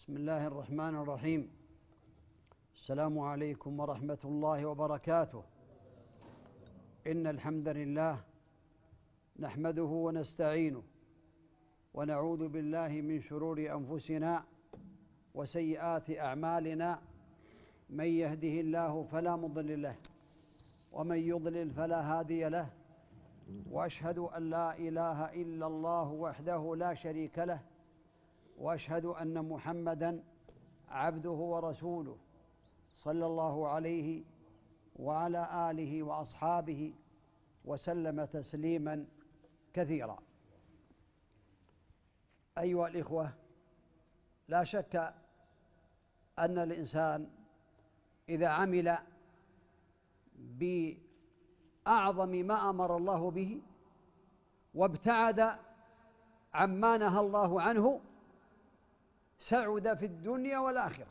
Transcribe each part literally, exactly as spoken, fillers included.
بسم الله الرحمن الرحيم. السلام عليكم ورحمة الله وبركاته. إن الحمد لله نحمده ونستعينه ونعوذ بالله من شرور أنفسنا وسيئات أعمالنا، من يهده الله فلا مضل له ومن يضلل فلا هادي له، وأشهد أن لا إله إلا الله وحده لا شريك له، وأشهد أن محمدًا عبده ورسوله صلى الله عليه وعلى آله وأصحابه وسلم تسليمًا كثيرا. أيها الإخوة، لا شك أن الإنسان إذا عمل بأعظم ما أمر الله به وابتعد عما نهى الله عنه سعد في الدنيا والآخرة،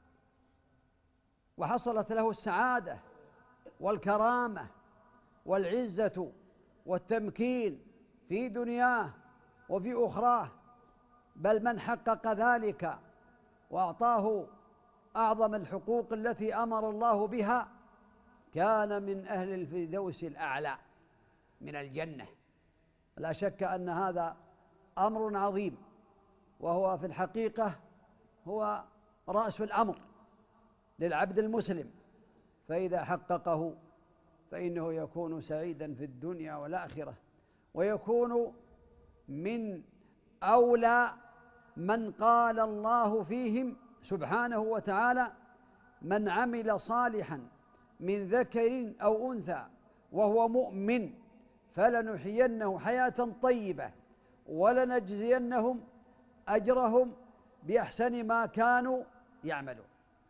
وحصلت له السعادة والكرامة والعزة والتمكين في دنياه وفي أخراه. بل من حقق ذلك وأعطاه أعظم الحقوق التي أمر الله بها كان من أهل الفردوس الأعلى من الجنة. لا شك أن هذا أمر عظيم، وهو في الحقيقة هو رأس الأمر للعبد المسلم، فإذا حققه فإنه يكون سعيدا في الدنيا والآخرة، ويكون من أولى من قال الله فيهم سبحانه وتعالى: من عمل صالحا من ذكر أو أنثى وهو مؤمن فلنحيينه حياة طيبة ولنجزينهم أجرهم بأحسن ما كانوا يعملون.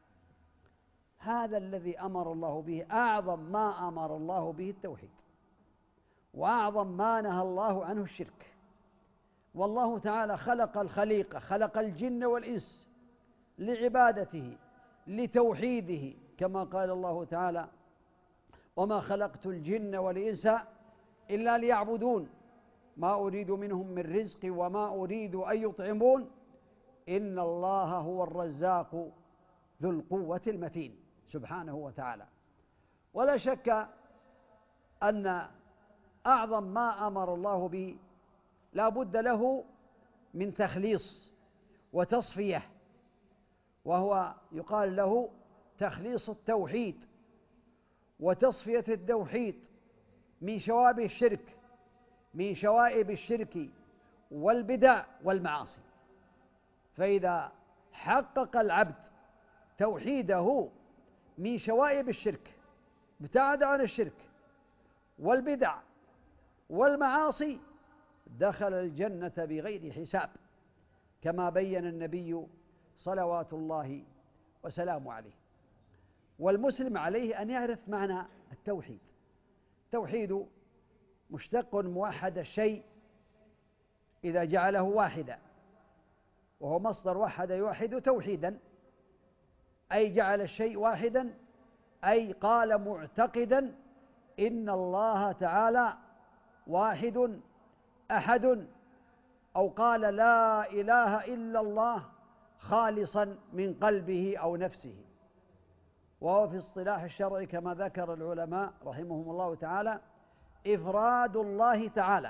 هذا الذي أمر الله به، أعظم ما أمر الله به التوحيد، وأعظم ما نهى الله عنه الشرك. والله تعالى خلق الخليقة، خلق الجن والإنس لعبادته لتوحيده، كما قال الله تعالى: وما خلقت الجن والإنس إلا ليعبدون ما أريد منهم من رزق وما أريد أن يطعمون إن الله هو الرزاق ذو القوة المتين سبحانه وتعالى. ولا شك أن أعظم ما أمر الله به لا بد له من تخليص وتصفية، وهو يقال له تخليص التوحيد وتصفية التوحيد من شوائب الشرك من شوائب الشرك والبدع والمعاصي. فإذا حقق العبد توحيده من شوائب الشرك، ابتعد عن الشرك والبدع والمعاصي، دخل الجنة بغير حساب، كما بين النبي صلوات الله وسلامه عليه. والمسلم عليه أن يعرف معنى التوحيد. التوحيد مشتق موحد الشيء إذا جعله واحدا، وهو مصدر وحد يوحد توحيدا، أي جعل الشيء واحدا، أي قال معتقدا إن الله تعالى واحد أحد، أو قال لا إله إلا الله خالصا من قلبه أو نفسه. وهو في اصطلاح الشرع كما ذكر العلماء رحمهم الله تعالى إفراد الله تعالى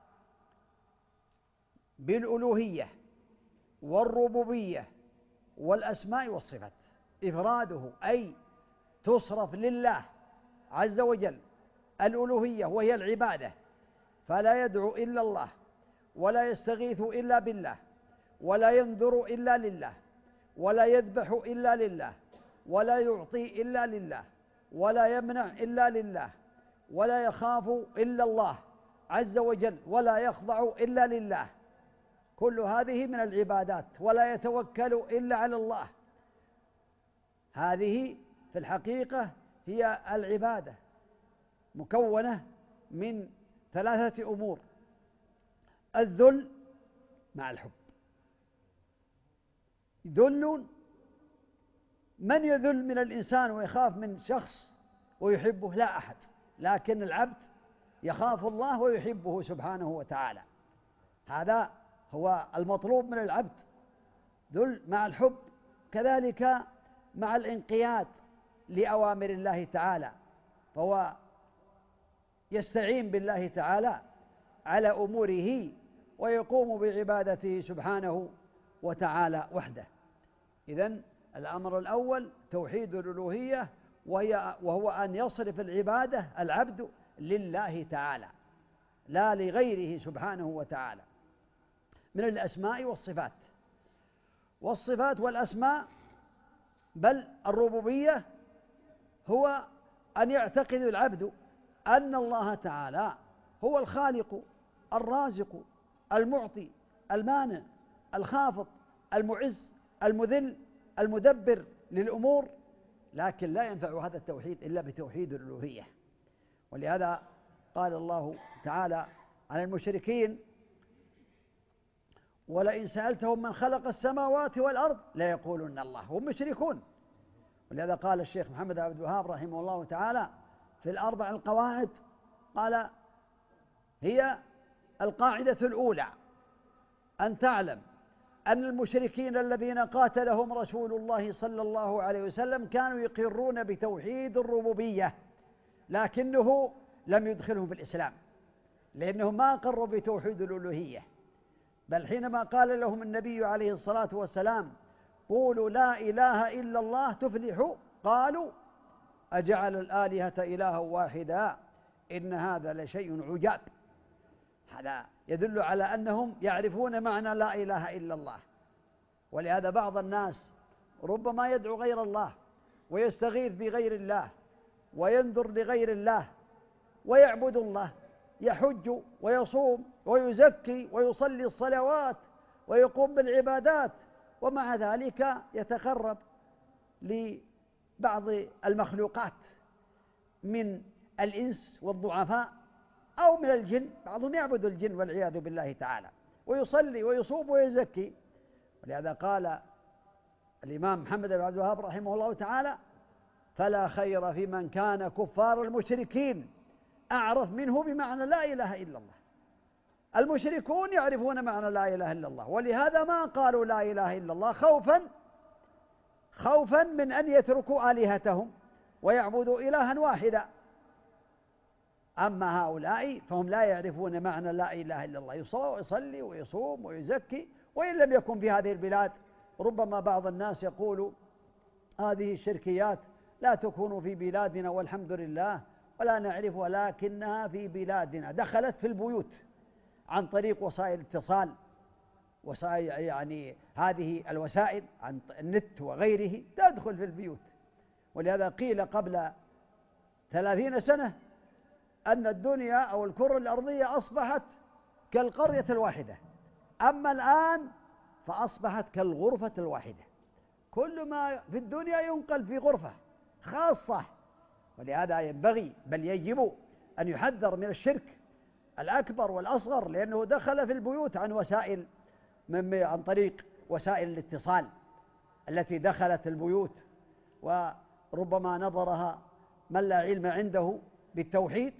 بالألوهية والربوبية والأسماء والصفات. إفراده أي تصرف لله عز وجل الألوهية وهي العبادة، فلا يدعو إلا الله، ولا يستغيث إلا بالله، ولا ينذر إلا لله، ولا يذبح إلا لله، ولا يعطي إلا لله، ولا يمنع إلا لله، ولا يخاف إلا الله عز وجل، ولا يخضع إلا لله. كل هذه من العبادات، ولا يتوكل إلا على الله. هذه في الحقيقة هي العبادة، مكونة من ثلاثة أمور: الذل مع الحب. ذل، من يذل من الإنسان ويخاف من شخص ويحبه؟ لا أحد، لكن العبد يخاف الله ويحبه سبحانه وتعالى. هذا هو المطلوب من العبد، ذل مع الحب، كذلك مع الانقياد لأوامر الله تعالى، فهو يستعين بالله تعالى على أموره ويقوم بعبادته سبحانه وتعالى وحده. إذن الأمر الأول توحيد الألوهية، وهي وهو أن يصرف العبادة العبد لله تعالى لا لغيره سبحانه وتعالى من الأسماء والصفات. والصفات والأسماء بل الربوبية هو أن يعتقد العبد أن الله تعالى هو الخالق الرازق المعطي المانع الخافض المعز المذل المدبر للأمور، لكن لا ينفع هذا التوحيد إلا بتوحيد الألوهية. ولهذا قال الله تعالى عن المشركين: ولئن سألتهم من خلق السماوات والأرض ليقولن الله. هم مشركون. ولهذا قال الشيخ محمد عبد الوهاب رحمه الله تعالى في الأربع القواعد، قال: هي القاعدة الأولى أن تعلم أن المشركين الذين قاتلهم رسول الله صلى الله عليه وسلم كانوا يقرون بتوحيد الربوبية، لكنه لم يدخلهم في الإسلام، لأنهم ما أقروا بتوحيد الألوهية. بل حينما قال لهم النبي عليه الصلاة والسلام: قولوا لا إله إلا الله تفلحوا، قالوا: أجعل الآلهة إلها واحدا إن هذا لشيء عجاب. هذا يدل على أنهم يعرفون معنى لا إله إلا الله. ولهذا بعض الناس ربما يدعو غير الله ويستغيث بغير الله وينذر لغير الله ويعبد الله، يحج ويصوم ويزكي ويصلي الصلوات ويقوم بالعبادات، ومع ذلك يتقرب لبعض المخلوقات من الإنس والضعفاء أو من الجن. بعضهم يعبد الجن والعياذ بالله تعالى، ويصلي ويصوم ويزكي. ولهذا قال الإمام محمد بن عبد الوهاب رحمه الله تعالى: فلا خير في من كان كفار المشركين أعرف منه بمعنى لا إله إلا الله. المشركون يعرفون معنى لا إله إلا الله، ولهذا ما قالوا لا إله إلا الله خوفا خوفا من أن يتركوا آلهتهم ويعبدوا إلها واحدا. أما هؤلاء فهم لا يعرفون معنى لا إله إلا الله، يصلي ويصوم ويزكي، وإن لم يكن في هذه البلاد. ربما بعض الناس يقول: هذه الشركيات لا تكون في بلادنا والحمد لله ولا نعرف، ولكنها في بلادنا دخلت في البيوت عن طريق وسائل الاتصال، وسائل يعني هذه الوسائل عن النت وغيره تدخل في البيوت. ولهذا قيل قبل ثلاثين سنة أن الدنيا أو الكرة الأرضية أصبحت كالقرية الواحدة، أما الآن فأصبحت كالغرفة الواحدة. كل ما في الدنيا ينقل في غرفة خاصة. ولهذا ينبغي بل يجب أن يحذر من الشرك الأكبر والأصغر، لأنه دخل في البيوت عن وسائل من عن طريق وسائل الاتصال التي دخلت البيوت، وربما نظرها من لا علم عنده بالتوحيد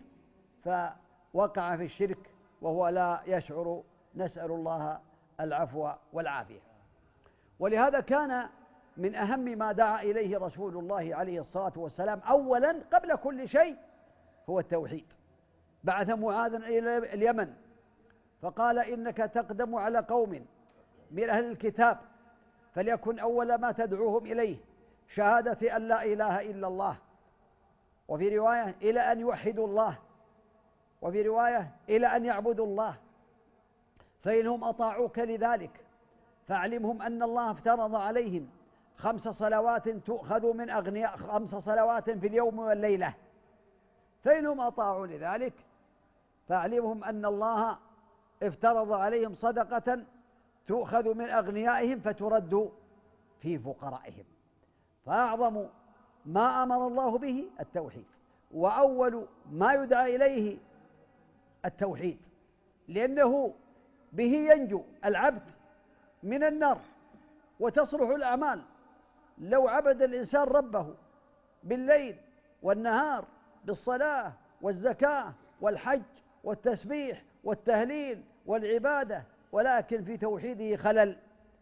فوقع في الشرك وهو لا يشعر، نسأل الله العفو والعافية. ولهذا كان من أهم ما دعا إليه رسول الله عليه الصلاة والسلام أولا قبل كل شيء هو التوحيد. بعث معاذا إلى اليمن فقال: إنك تقدم على قوم من أهل الكتاب، فليكن أول ما تدعوهم إليه شهادة أن لا إله إلا الله، وفي رواية إلى أن يوحدوا الله، وفي رواية إلى أن يعبدوا الله، فإنهم أطاعوك لذلك فاعلمهم أن الله افترض عليهم خمس صلوات تؤخذ من أغنياء خمس صلوات في اليوم والليلة، فإنهم أطاعوا لذلك فاعلمهم أن الله افترض عليهم صدقة تؤخذ من أغنيائهم فترد في فقرائهم. فأعظم ما أمر الله به التوحيد، وأول ما يدعى إليه التوحيد، لأنه به ينجو العبد من النار وتصلح الأعمال. لو عبد الإنسان ربه بالليل والنهار بالصلاة والزكاة والحج والتسبيح والتهليل والعبادة، ولكن في توحيده خلل،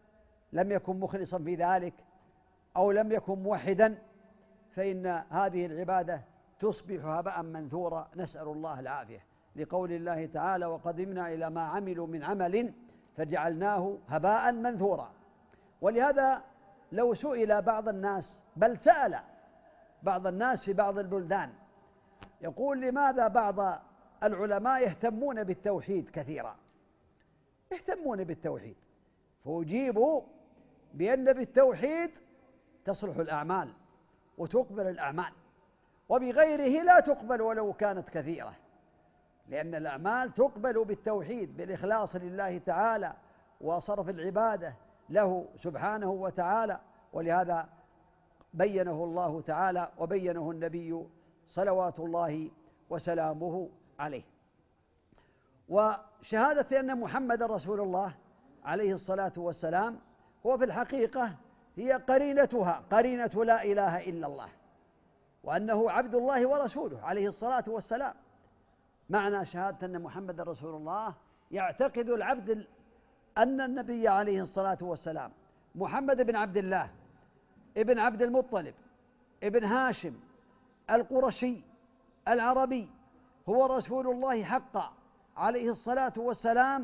لم يكن مخلصا في ذلك أو لم يكن موحدا فإن هذه العبادة تصبح هباء منثورا، نسأل الله العافية، لقول الله تعالى: وقدمنا إلى ما عملوا من عمل فجعلناه هباء منثورا. ولهذا لو سئل بعض الناس، بل سأل بعض الناس في بعض البلدان، يقول: لماذا بعض العلماء يهتمون بالتوحيد كثيرا، يهتمون بالتوحيد؟ فأجيبوا بأن بالتوحيد تصلح الأعمال وتقبل الأعمال، وبغيره لا تقبل ولو كانت كثيرة، لأن الأعمال تقبل بالتوحيد، بالإخلاص لله تعالى وصرف العبادة له سبحانه وتعالى. ولهذا بينه الله تعالى وبينه النبي صلوات الله وسلامه عليه. وشهادة أن محمد رسول الله عليه الصلاة والسلام هو في الحقيقة هي قرينتها، قرينة لا إله إلا الله، وأنه عبد الله ورسوله عليه الصلاة والسلام. معنى شهادة أن محمد رسول الله يعتقد العبد أن النبي عليه الصلاة والسلام محمد بن عبد الله ابن عبد المطلب ابن هاشم القرشي العربي هو رسول الله حقا عليه الصلاة والسلام،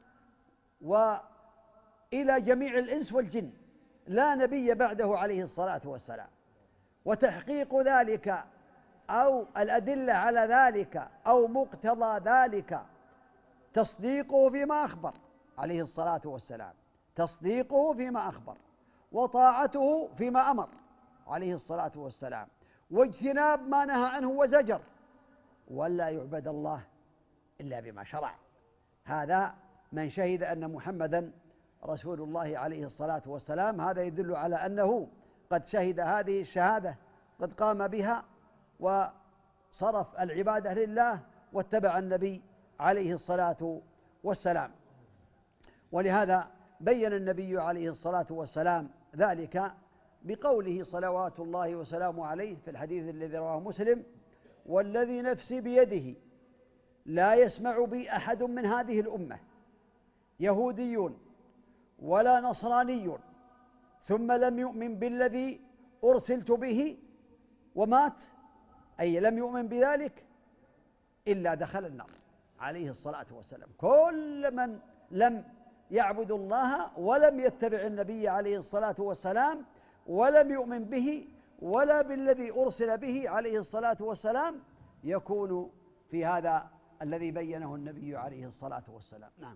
وإلى جميع الإنس والجن لا نبي بعده عليه الصلاة والسلام. وتحقيق ذلك أو الأدلة على ذلك أو مقتضى ذلك تصديقه فيما أخبر عليه الصلاة والسلام، تصديقه فيما أخبر، وطاعته فيما أمر عليه الصلاة والسلام، واجتناب ما نهى عنه وزجر، ولا يعبد الله إلا بما شرع. هذا من شهد أن محمدا رسول الله عليه الصلاة والسلام. هذا يدل على أنه قد شهد هذه الشهادة، قد قام بها وصرف العبادة لله واتبع النبي عليه الصلاة والسلام. ولهذا بين النبي عليه الصلاة والسلام ذلك بقوله صلوات الله وسلامه عليه في الحديث الذي رواه مسلم: والذي نفسي بيده لا يسمع بي أحد من هذه الأمة يهودي ولا نصراني ثم لم يؤمن بالذي أرسلت به ومات، أي لم يؤمن بذلك، إلا دخل النار عليه الصلاة والسلام. كل من لم يعبد الله ولم يتبع النبي عليه الصلاة والسلام ولم يؤمن به ولا بالذي أرسل به عليه الصلاة والسلام يكون في هذا الذي بينه النبي عليه الصلاة والسلام. نعم.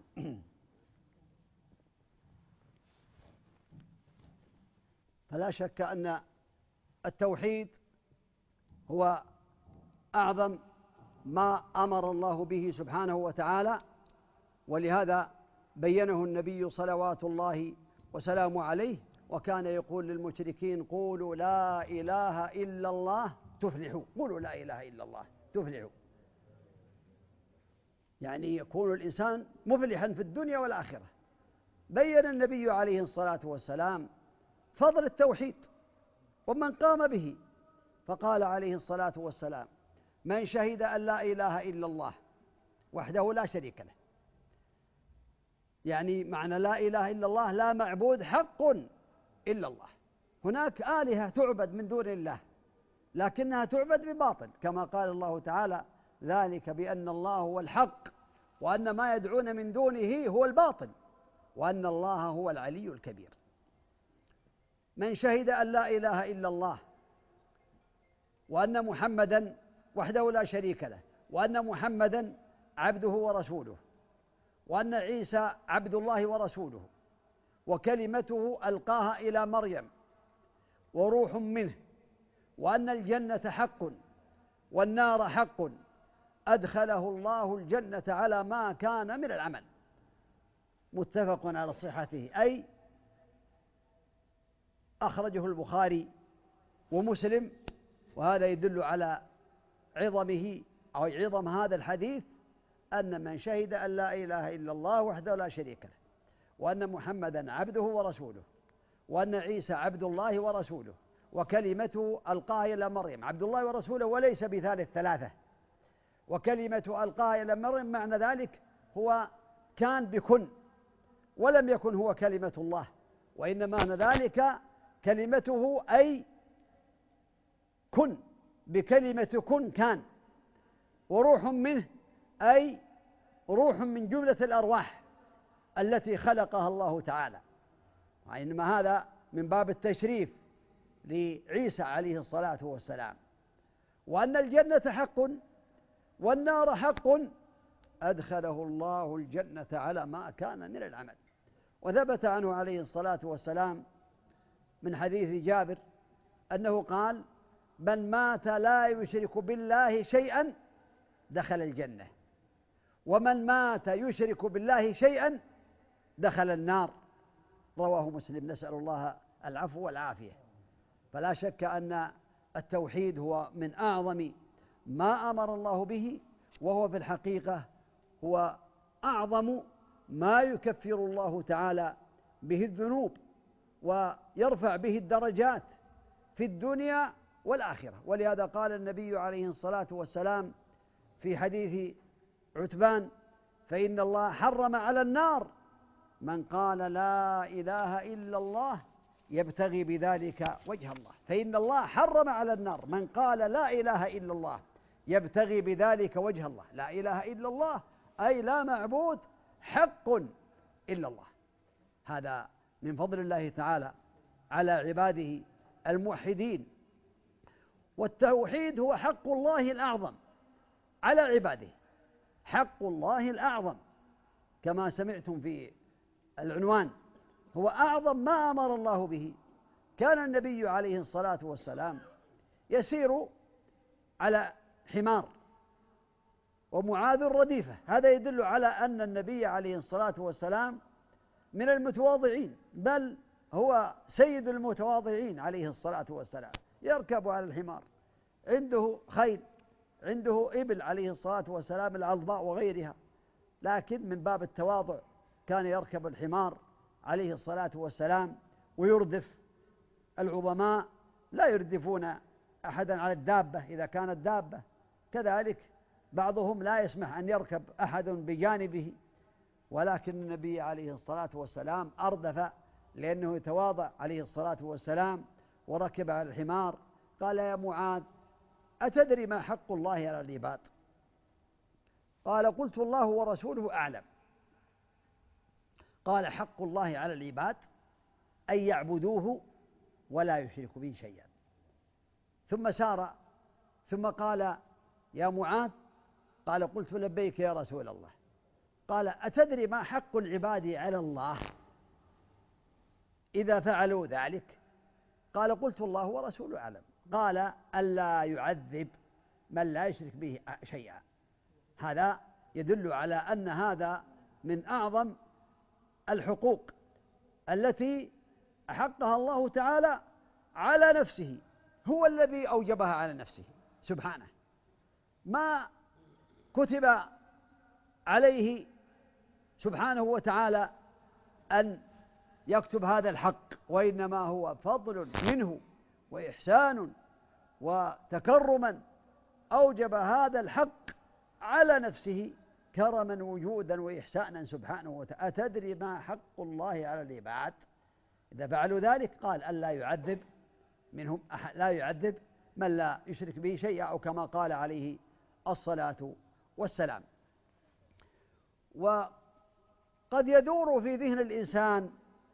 فلا شك أن التوحيد هو أعظم ما أمر الله به سبحانه وتعالى، ولهذا بينه النبي صلوات الله وسلامه عليه، وكان يقول للمشركين: قولوا لا إله إلا الله تفلحوا، قولوا لا إله إلا الله تفلحوا، يعني يكون الإنسان مفلحا في الدنيا والآخرة. بين النبي عليه الصلاة والسلام فضل التوحيد ومن قام به، فقال عليه الصلاة والسلام: من شهد أن لا إله إلا الله وحده لا شريك له، يعني معنى لا إله إلا الله لا معبود حق إلا الله. هناك آلهة تعبد من دون الله لكنها تعبد بباطل، كما قال الله تعالى: ذلك بأن الله هو الحق وأن ما يدعون من دونه هو الباطل وأن الله هو العلي الكبير. من شهد أن لا إله إلا الله وأن محمدا وحده لا شريك له وأن محمدا عبده ورسوله وأن عيسى عبد الله ورسوله وكلمته ألقاها إلى مريم وروح منه، وأن الجنة حق والنار حق أدخله الله الجنة على ما كان من العمل، متفق على صحته، أي أخرجه البخاري ومسلم. وهذا يدل على عظمه أو عظم هذا الحديث، أن من شهد أن لا إله إلا الله وحده لا شريك له وأن محمدا عبده ورسوله وأن عيسى عبد الله ورسوله وكلمته ألقاها إلى مريم، عبد الله ورسوله وليس بثالث ثلاثة، وكلمة ألقاها إلى مريم معنى ذلك هو كان بكن ولم يكن هو كلمة الله وإنما ذلك كلمته أي كن، بكلمة كن كان، وروح منه أي روح من جملة الأرواح التي خلقها الله تعالى، وإنما هذا من باب التشريف لعيسى عليه الصلاة والسلام. وأن الجنة حق والنار حق أدخله الله الجنة على ما كان من العمل. وثبت عنه عليه الصلاة والسلام من حديث جابر أنه قال: من مات لا يشرك بالله شيئا دخل الجنة، ومن مات يشرك بالله شيئا دخل النار. رواه مسلم. نسأل الله العفو والعافية. فلا شك أن التوحيد هو من أعظم ما أمر الله به، وهو في الحقيقة هو أعظم ما يكفر الله تعالى به الذنوب ويرفع به الدرجات في الدنيا والآخرة. ولهذا قال النبي عليه الصلاة والسلام في حديث عتبان: فإن الله حرم على النار من قال لا إله إلا الله يبتغي بذلك وجه الله. فإن الله حرم على النار من قال لا إله إلا الله يبتغي بذلك وجه الله. لا إله إلا الله أي لا معبود حق إلا الله. هذا من فضل الله تعالى على عباده الموحدين. والتوحيد هو حق الله الأعظم على عباده، حق الله الأعظم كما سمعتم في العنوان، هو أعظم ما أمر الله به. كان النبي عليه الصلاة والسلام يسير على حمار ومعاذ رديفة، هذا يدل على أن النبي عليه الصلاة والسلام من المتواضعين، بل هو سيد المتواضعين عليه الصلاة والسلام. يركب على الحمار، عنده خيل، عنده إبل عليه الصلاة والسلام العظماء وغيرها، لكن من باب التواضع كان يركب الحمار عليه الصلاة والسلام ويردف. العظماء لا يردفون أحدا على الدابة إذا كانت دابة، كذلك بعضهم لا يسمح أن يركب أحد بجانبه، ولكن النبي عليه الصلاة والسلام أردف لأنه يتواضع عليه الصلاة والسلام وركب على الحمار. قال: يا معاذ أتدري ما حق الله على العباد؟ قال: قلت الله ورسوله أعلم. قال: حق الله على العباد أن يعبدوه ولا يشركوا به شيئا. ثم سار ثم قال: يا معاذ. قال: قلت لبيك يا رسول الله. قال: أتدري ما حق العباد على الله إذا فعلوا ذلك؟ قال: قلت الله ورسوله أعلم. قال: ألا يعذب من لا يشرك به شيئا. هذا يدل على أن هذا من أعظم الحقوق التي أحقها الله تعالى على نفسه، هو الذي أوجبها على نفسه سبحانه، ما كتب عليه سبحانه وتعالى أن يكتب هذا الحق، وإنما هو فضل منه وإحسان وتكرما أوجب هذا الحق على نفسه كرما وجودا وإحسانا سبحانه وتعالى. أتدري ما حق الله على العباد إذا فعلوا ذلك؟ قال: ألا يعذب منهم أحد، لا يعذب من لا يشرك به شيئا، أو كما قال عليه الصلاة والسلام. وقد يدور في ذهن الإنسان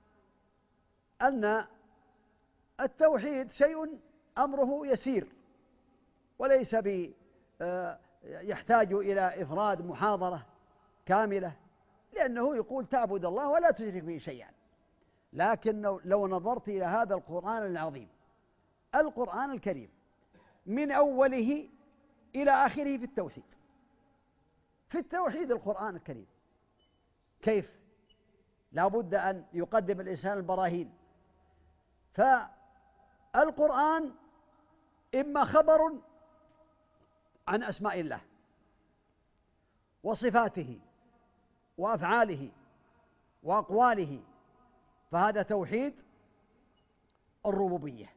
أن التوحيد شيء أمره يسير وليس ب يحتاج إلى إفراد محاضرة كاملة، لأنه يقول تعبد الله ولا تشرك به شيئا. لكن لو نظرت إلى هذا القرآن العظيم، القرآن الكريم من أوله إلى آخره في التوحيد، في التوحيد القرآن الكريم كيف لا بد أن يقدم الإنسان البراهين. فالقرآن إما خبر عن أسماء الله وصفاته وأفعاله وأقواله، فهذا توحيد الربوبية،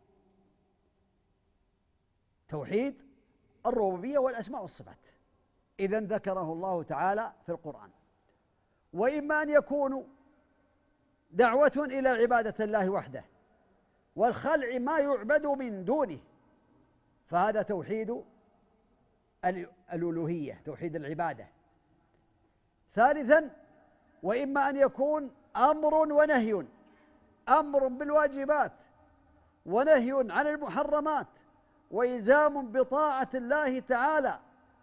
توحيد الربوبية والأسماء والصفات إذن ذكره الله تعالى في القرآن. وإما أن يكونوا دعوة إلى عبادة الله وحده والخلع ما يعبد من دونه، فهذا توحيد الألوهية، توحيد العبادة. ثالثا، وإما أن يكون أمر ونهي، أمر بالواجبات ونهي عن المحرمات وإلزام بطاعة الله تعالى،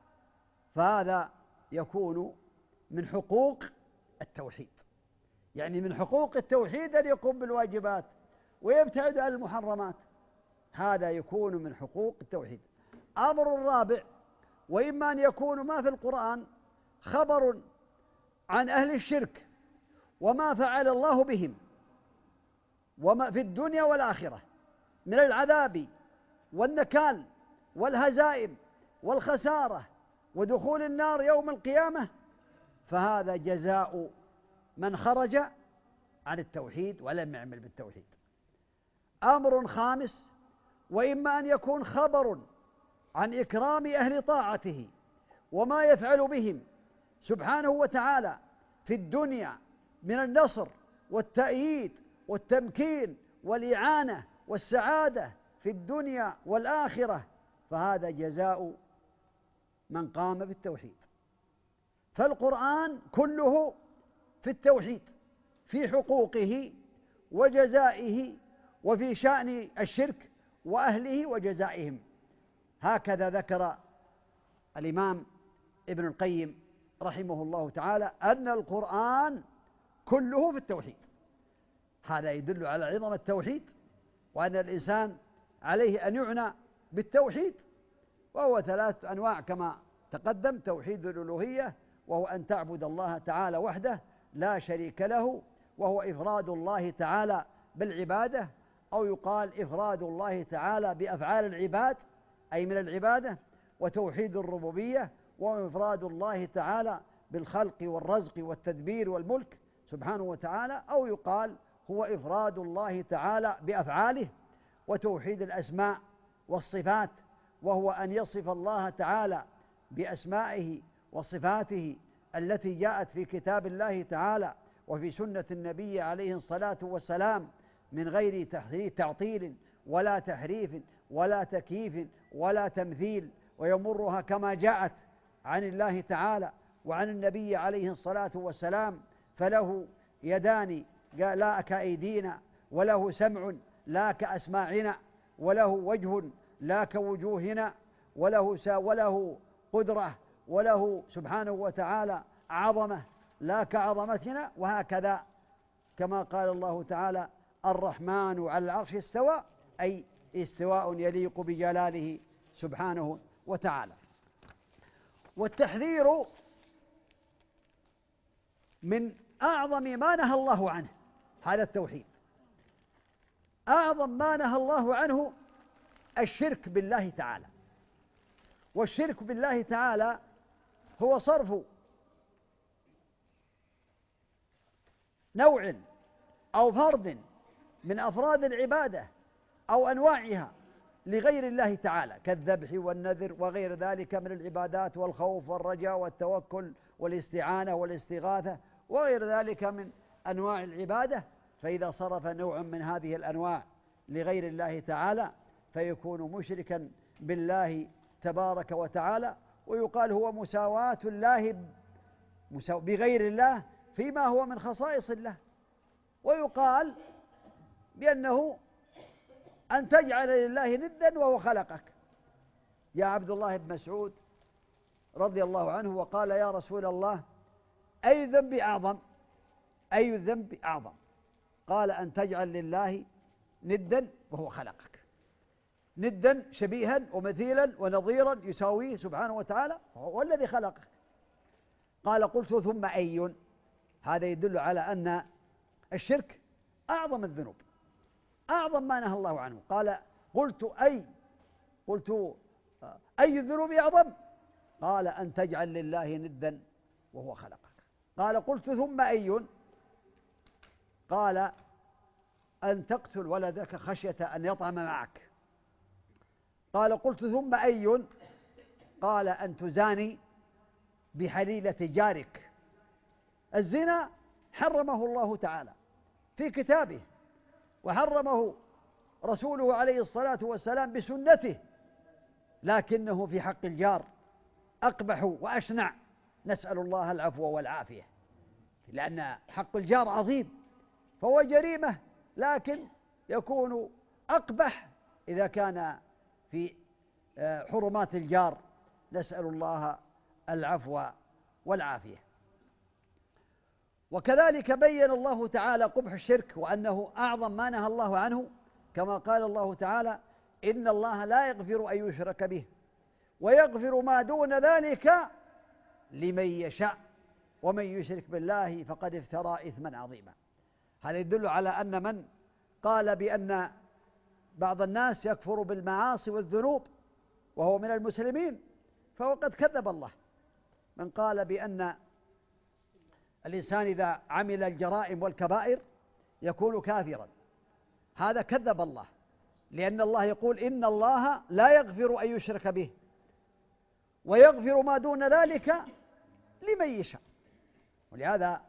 فهذا يكون من حقوق التوحيد. يعني من حقوق التوحيد أن يقوم بالواجبات ويبتعد عن المحرمات، هذا يكون من حقوق التوحيد. أمر الرابع، وإما أن يكون ما في القرآن خبر عن أهل الشرك وما فعل الله بهم وما في الدنيا والآخرة من العذاب والنكال والهزائم والخسارة ودخول النار يوم القيامة، فهذا جزاء من خرج عن التوحيد ولم يعمل بالتوحيد. أمر خامس، وإما أن يكون خبر عن إكرام أهل طاعته وما يفعل بهم سبحانه وتعالى في الدنيا من النصر والتأييد والتمكين والإعانة والسعادة في الدنيا والآخرة، فهذا جزاء من قام بالتوحيد. فالقرآن كله في التوحيد، في حقوقه وجزائه وفي شأن الشرك وأهله وجزائهم. هكذا ذكر الإمام ابن القيم رحمه الله تعالى أن القرآن كله في التوحيد. هذا يدل على عظم التوحيد وأن الإنسان عليه أن يعنى بالتوحيد، وهو ثلاث أنواع كما تقدم: توحيد الألوهية، وهو أن تعبد الله تعالى وحده لا شريك له، وهو إفراد الله تعالى بالعبادة، أو يقال إفراد الله تعالى بأفعال العباد أي من العبادة. وتوحيد الربوبية، وهو إفراد الله تعالى بالخلق والرزق والتدبير والملك سبحانه وتعالى، أو يقال هو إفراد الله تعالى بأفعاله. وتوحيد الأسماء والصفات، وهو أن يصف الله تعالى بأسمائه وصفاته التي جاءت في كتاب الله تعالى وفي سنة النبي عليه الصلاة والسلام من غير تعطيل ولا تحريف ولا تكييف ولا تمثيل، ويمرها كما جاءت عن الله تعالى وعن النبي عليه الصلاة والسلام. فله يدان لا كأيدينا، وله سمع لا كأسماعنا، وله وجه لا كوجوهنا، وله وله قدرة، وله سبحانه وتعالى عظمة لا كعظمتنا. وهكذا كما قال الله تعالى: الرحمن على العرش استوى، أي استواء يليق بجلاله سبحانه وتعالى. والتحذير من أعظم ما نهى الله عنه هذا التوحيد. أعظم ما نهى الله عنه الشرك بالله تعالى. والشرك بالله تعالى هو صرف نوع أو فرد من أفراد العبادة أو أنواعها لغير الله تعالى، كالذبح والنذر وغير ذلك من العبادات، والخوف والرجاء والتوكل والاستعانة والاستغاثة وغير ذلك من أنواع العبادة. فإذا صرف نوع من هذه الأنواع لغير الله تعالى فيكون مشركا بالله تبارك وتعالى، ويقال هو مساواة الله بغير الله فيما هو من خصائص الله. ويقال بأنه أن تجعل لله ندا وهو خلقك. يا عبد الله بن مسعود رضي الله عنه وقال: يا رسول الله، أي ذنب أعظم؟ أي الذنب أعظم؟ قال: أن تجعل لله ندا وهو خلقك. ندا شبيها ومثيلا ونظيرا يساويه سبحانه وتعالى، هو الذي خلقك. قال: قلت: ثم أي؟ هذا يدل على أن الشرك أعظم الذنوب، أعظم ما نهى الله عنه. قال: قلت أي قلت أي الذنوب أعظم؟ قال: أن تجعل لله ندا وهو خلقك. قال: قلت: ثم أي؟ قال: أن تقتل ولدك خشية أن يطعم معك. قال: قلت: ثم أي؟ قال: أن تزاني بحليلة جارك. الزنا حرمه الله تعالى في كتابه، وحرمه رسوله عليه الصلاة والسلام بسنته، لكنه في حق الجار أقبح وأشنع، نسأل الله العفو والعافية، لأن حق الجار عظيم، فهو جريمة، لكن يكون أقبح إذا كان في حرمات الجار، نسأل الله العفو والعافية. وكذلك بين الله تعالى قبح الشرك وأنه أعظم ما نهى الله عنه، كما قال الله تعالى: إن الله لا يغفر أن يشرك به ويغفر ما دون ذلك لمن يشاء ومن يشرك بالله فقد افترى إثما عظيما. هذا يدل على أن من قال بأن بعض الناس يكفر بالمعاصي والذنوب وهو من المسلمين فهو قد كذب الله. من قال بأن الإنسان إذا عمل الجرائم والكبائر يكون كافرا، هذا كذب الله، لأن الله يقول: إن الله لا يغفر أن يشرك به ويغفر ما دون ذلك لمن يشاء. ولهذا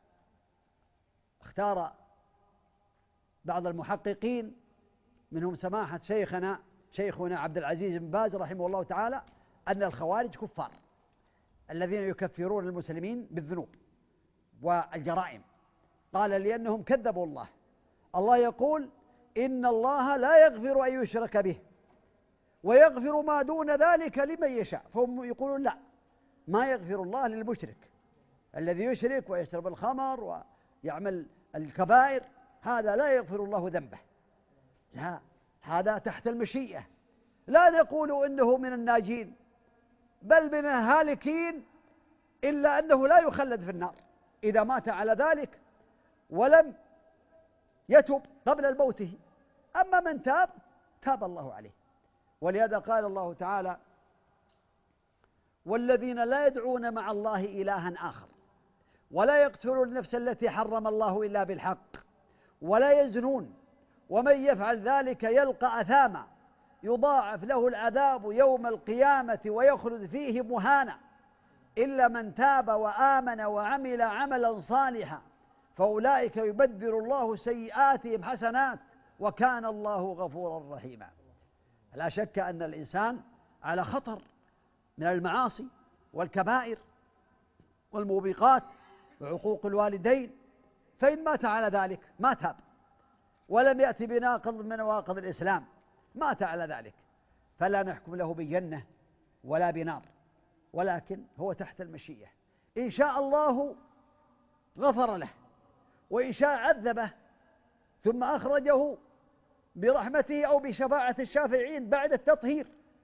اختار بعض المحققين منهم سماحة شيخنا شيخنا عبد العزيز بن باز رحمه الله تعالى أن الخوارج كفار الذين يكفرون المسلمين بالذنوب والجرائم، قال: لأنهم كذبوا الله. الله يقول: إن الله لا يغفر أن يشرك به ويغفر ما دون ذلك لمن يشاء، فهم يقولون لا، ما يغفر الله للمشرك الذي يشرك ويشرب الخمر ويعمل الكبائر، هذا لا يغفر الله ذنبه، لا، هذا تحت المشيئة، لا نقول إنه من الناجين بل من الهالكين، إلا أنه لا يخلد في النار إذا مات على ذلك ولم يتب قبل موته. أما من تاب تاب الله عليه. ولهذا قال الله تعالى: والذين لا يدعون مع الله إلها آخر ولا يقتلون النفس التي حرم الله إلا بالحق ولا يزنون ومن يفعل ذلك يلقى أثاما يضاعف له العذاب يوم القيامة ويخلد فيه مهانا إلا من تاب وآمن وعمل عملا صالحا فأولئك يبدل الله سيئاتهم حسنات وكان الله غفورا رحيما. لا شك أن الإنسان على خطر من المعاصي والكبائر والموبقات وعقوق الوالدين، فإن مات على ذلك ما تاب ولم يأتي بناقض من نواقض الإسلام، مات على ذلك، فلا نحكم له بالجنة ولا بنار، ولكن هو تحت المشيئة، إن شاء الله غفر له وإن شاء عذبه ثم أخرجه برحمته أو بشفاعة الشافعين بعد التطهير.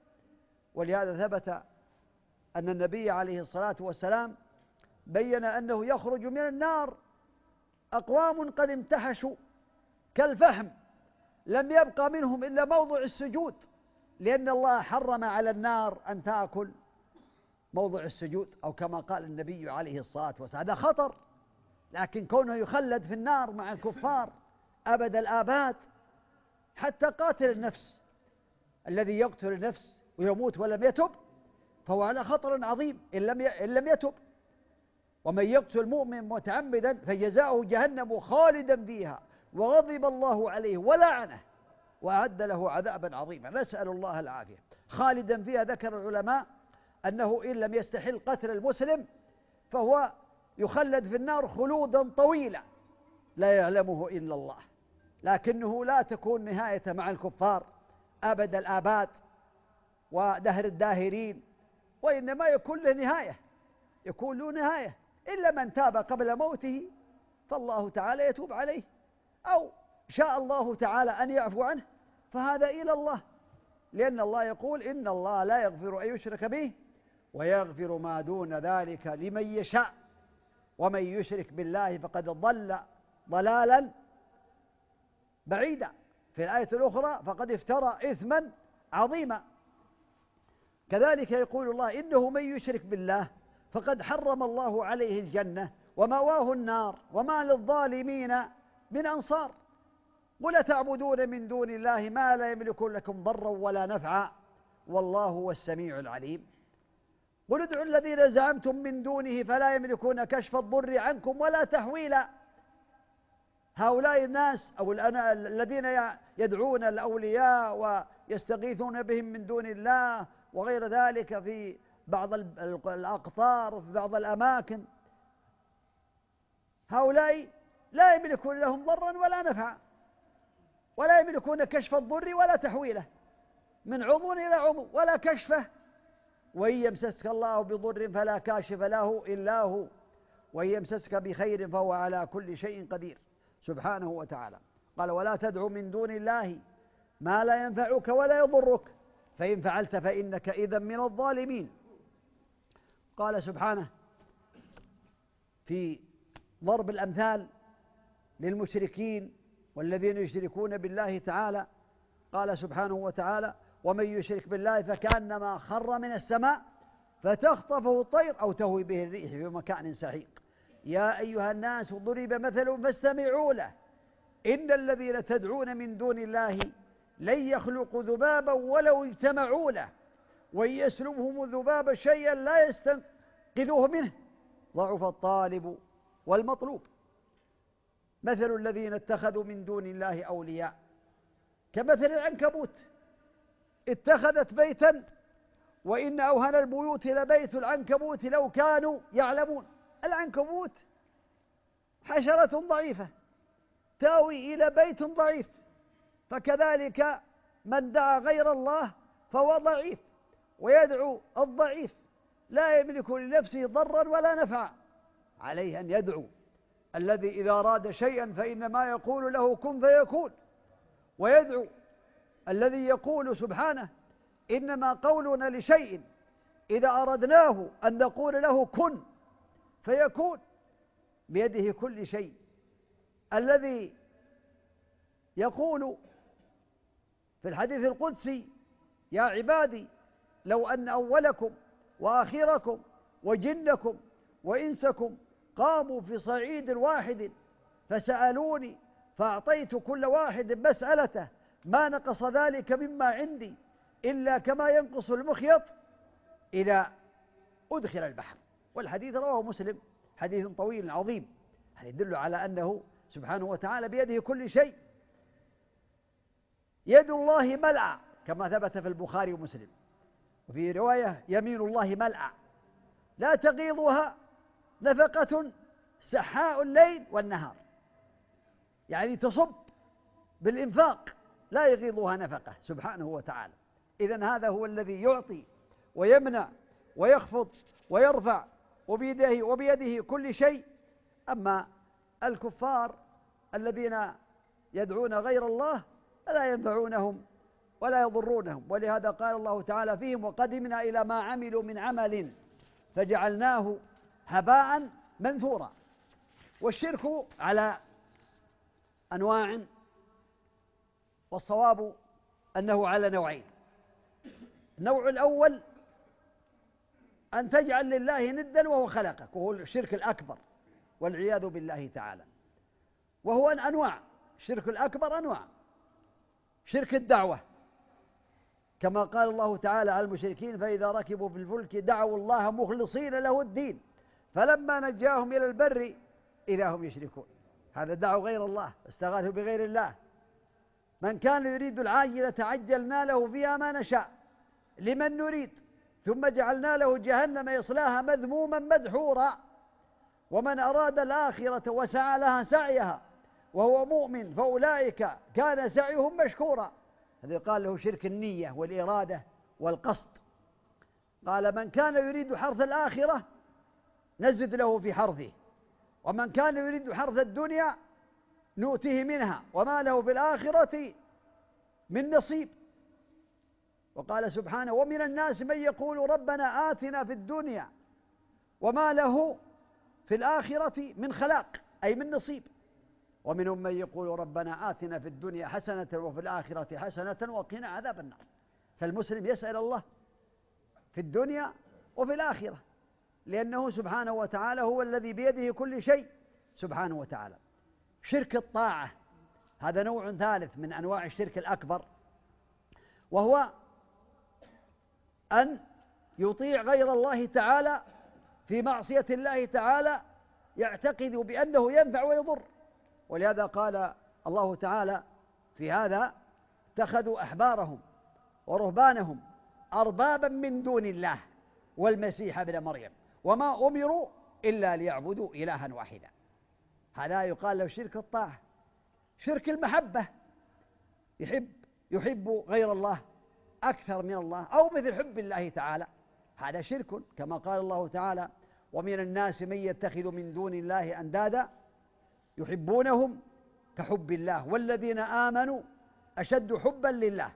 ولهذا ثبت أن النبي عليه الصلاة والسلام بين أنه يخرج من النار أقوام قد امتحشوا كالفحم لم يبقى منهم إلا موضع السجود، لأن الله حرم على النار أن تأكل موضع السجود، أو كما قال النبي عليه الصلاة والسلام. هذا خطر، لكن كونه يخلد في النار مع الكفار أبد الآباد، حتى قاتل النفس الذي يقتل النفس ويموت ولم يتب فهو على خطر عظيم إن لم إن لم يتب. ومن يقتل مؤمن متعمدا فجزاؤه جهنم خالدا فيها وغضب الله عليه ولعنه وأعد له عذابا عظيما، نسأل الله العافية. خالدا فيها ذكر العلماء أنه إن لم يستحل قتل المسلم فهو يخلد في النار خلودا طويلا لا يعلمه إلا الله، لكنه لا تكون نهاية مع الكفار أبد الآباد ودهر الداهرين، وإنما يكون له نهاية، يكون له نهاية، إلا من تاب قبل موته فالله تعالى يتوب عليه، أو شاء الله تعالى أن يعفو عنه فهذا إلى الله، لأن الله يقول: إن الله لا يغفر أن يشرك به ويغفر ما دون ذلك لمن يشاء ومن يشرك بالله فقد ضل ضلالا بعيدا. في الآية الأخرى: فقد افترى إثما عظيما. كذلك يقول الله: إنه من يشرك بالله فقد حرم الله عليه الجنة ومأواه النار وما للظالمين من أنصار. قل تعبدون من دون الله ما لا يملك لكم ضرا ولا نفعا والله هو السميع العليم. قل ادعوا الذين زعمتم من دونه فلا يملكون كشف الضر عنكم ولا تحويلا. هؤلاء الناس أو الذين يدعون الأولياء ويستغيثون بهم من دون الله وغير ذلك في بعض الأقطار وفي بعض الأماكن، هؤلاء لا يملكون لهم ضرا ولا نفعا، ولا يملكون كشف الضر ولا تحويله من عضو إلى عضو ولا كشفه. وإن يمسسك الله بضر فلا كاشف له إلا هو، وإن يمسسك بخير فهو على كل شيء قدير سبحانه وتعالى. قال: ولا تدع من دون الله ما لا ينفعك ولا يضرك، فإن فعلت فإنك إذا من الظالمين. قال سبحانه في ضرب الأمثال للمشركين والذين يشركون بالله تعالى، قال سبحانه وتعالى: ومن يشرك بالله فكأنما خر من السماء فتخطفه الطير أو تهوي به الريح في مكان سحيق. يا أيها الناس ضرب مثل فاستمعوا له إن الذين تدعون من دون الله لن يخلقوا ذبابا ولو اجتمعوا له وإن يسلبهم الذباب شيئا لا يستنقذوه منه ضعف الطالب والمطلوب. مثل الذين اتخذوا من دون الله أولياء كمثل العنكبوت اتخذت بيتا وإن أوهن البيوت لبيت العنكبوت لو كانوا يعلمون. العنكبوت حشرة ضعيفة تاوي إلى بيت ضعيف، فكذلك من دعا غير الله فهو ضعيف ويدعو الضعيف لا يملك لنفسه ضرا ولا نفعا. عليه أن يدعو الذي إذا أراد شيئا فإنما يقول له كن فيكون، ويدعو الذي يقول سبحانه إنما قولنا لشيء إذا أردناه أن نقول له كن فيكون، بيده كل شيء. الذي يقول في الحديث القدسي: يا عبادي لو أن أولكم وآخركم وجنكم وإنسكم قاموا في صعيد واحد فسألوني فأعطيت كل واحد مسألته ما نقص ذلك مما عندي إلا كما ينقص المخيط إذا أدخل البحر. والحديث رواه مسلم، حديث طويل عظيم، هذا يدل على أنه سبحانه وتعالى بيده كل شيء. يد الله ملأى كما ثبت في البخاري ومسلم، وفي رواية يمين الله ملأى لا تغيضها نفقة سحاء الليل والنهار، يعني تصب بالإنفاق لا يغيضها نفقة سبحانه وتعالى. إذن هذا هو الذي يعطي ويمنع ويخفض ويرفع وبيده, وبيده كل شيء. أما الكفار الذين يدعون غير الله فلا ينفعونهم ولا يضرونهم، ولهذا قال الله تعالى فيهم: وقدمنا إلى ما عملوا من عمل فجعلناه هباء منثورا. والشرك على أنواع، والصواب أنه على نوعين. النوع الأول أن تجعل لله ندا وهو خلقك، وهو الشرك الأكبر والعياذ بالله تعالى. وهو أن أنواع، الشرك الأكبر أنواع: شرك الدعوة كما قال الله تعالى على المشركين: فإذا ركبوا في الفلك دعوا الله مخلصين له الدين فلما نجاهم إلى البر إذا هم يشركون. هذا دعوا غير الله، استغاثوا بغير الله. من كان يريد العاجلة عجلنا له فيها ما نشاء لمن نريد ثم جعلنا له جهنم يصلاها مذموما مدحورا. ومن أراد الآخرة وسعى لها سعيها وهو مؤمن فأولئك كان سعيهم مشكورا. هذا قال له شرك النية والإرادة والقصد. قال: من كان يريد حرث الآخرة نزد له في حرثه، ومن كان يريد حرث الدنيا نؤته منها وما له في الآخرة من نصيب. وقال سبحانه: ومن الناس من يقول ربنا آتنا في الدنيا وما له في الآخرة من خلاق، أي من نصيب. ومنهم من يقول ربنا آتنا في الدنيا حسنة وفي الآخرة حسنة وقنا عذاب النار. فالمسلم يسأل الله في الدنيا وفي الآخرة، لأنه سبحانه وتعالى هو الذي بيده كل شيء سبحانه وتعالى. شرك الطاعة هذا نوع ثالث من أنواع الشرك الأكبر، وهو أن يطيع غير الله تعالى في معصية الله تعالى يعتقد بأنه ينفع ويضر، ولهذا قال الله تعالى في هذا: اتخذوا أحبارهم ورهبانهم أربابا من دون الله والمسيح ابن مريم وما أمروا إلا ليعبدوا إلها واحدا. هذا يقال له شرك الطاعة، شرك المحبة، يحب يحب غير الله أكثر من الله، أو مثل حب الله تعالى، هذا شرك. كما قال الله تعالى: ومن الناس من يتخذ من دون الله أندادا يحبونهم كحب الله والذين آمنوا أشد حبا لله.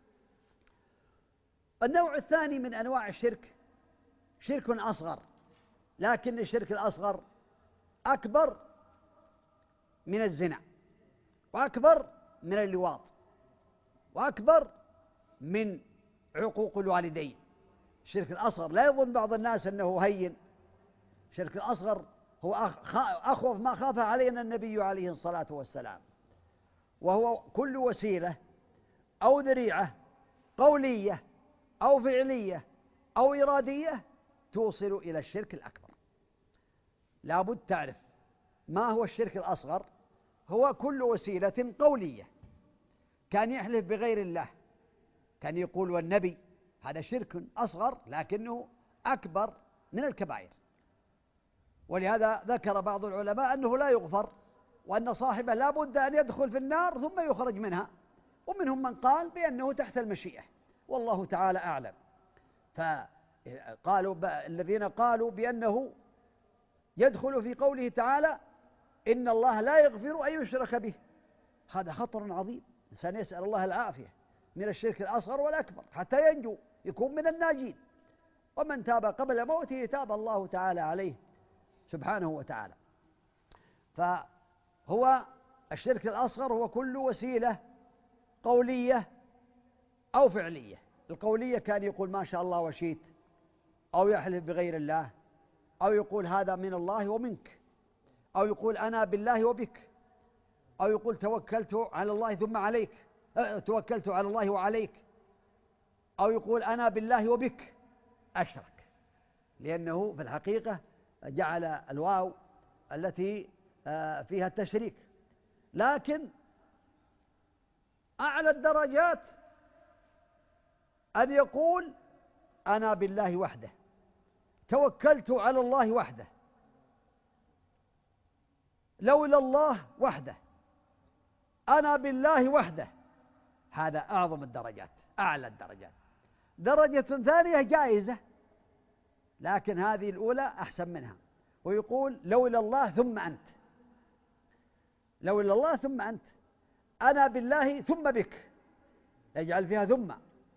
النوع الثاني من أنواع الشرك شرك أصغر، لكن الشرك الأصغر أكبر من الزنا، وأكبر من اللواط، وأكبر من عقوق الوالدين. الشرك الأصغر لا يظن بعض الناس أنه هين، الشرك الأصغر هو أخوف ما خاف علينا النبي عليه الصلاة والسلام، وهو كل وسيلة أو ذريعة قولية أو فعلية أو إرادية توصل إلى الشرك الأكبر. لابد تعرف ما هو الشرك الأصغر. هو كل وسيلة قولية، كان يحلف بغير الله، كان يقول والنبي، هذا شرك أصغر لكنه أكبر من الكبائر. ولهذا ذكر بعض العلماء أنه لا يغفر، وأن صاحبه لا بد أن يدخل في النار ثم يخرج منها، ومنهم من قال بأنه تحت المشيئة، والله تعالى أعلم. فقالوا الذين قالوا بأنه يدخل في قوله تعالى: إن الله لا يغفر أن يشرك به، هذا خطر عظيم. الإنسان يسأل الله العافية من الشرك الأصغر والأكبر حتى ينجو، يكون من الناجين. ومن تاب قبل موته تاب الله تعالى عليه سبحانه وتعالى. فهو الشرك الأصغر هو كل وسيلة قولية أو فعلية. القولية كان يقول ما شاء الله وشئت، أو يحلف بغير الله، أو يقول هذا من الله ومنك، أو يقول أنا بالله وبك، أو يقول توكلت على الله ثم عليك، أه توكلت على الله وعليك، أو يقول أنا بالله وبك، أشرك، لأنه في الحقيقة جعل الواو التي فيها التشريك. لكن أعلى الدرجات أن يقول أنا بالله وحده، توكلت على الله وحده، لولا الله وحده، أنا بالله وحده. هذا أعظم الدرجات، أعلى الدرجات. درجة ثانية جائزة، لكن هذه الأولى أحسن منها، ويقول لولا الله ثم أنت، لولا الله ثم أنت، أنا بالله ثم بك، يجعل فيها ثم،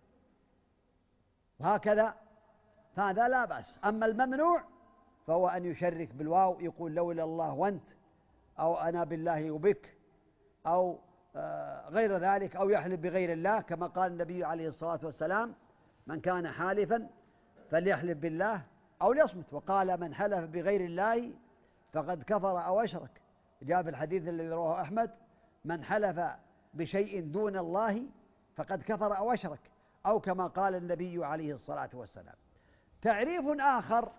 وهكذا، فهذا لا بأس. أما الممنوع فهو أن يشرك بالواو، يقول لولا الله وأنت، أو أنا بالله وبك، أو غير ذلك، أو يحلف بغير الله، كما قال النبي عليه الصلاة والسلام: من كان حالفا فليحلف بالله أو ليصمت. وقال: من حلف بغير الله فقد كفر أو أشرك. جاء في الحديث الذي رواه أحمد: من حلف بشيء دون الله فقد كفر أو أشرك، أو كما قال النبي عليه الصلاة والسلام. تعريف آخر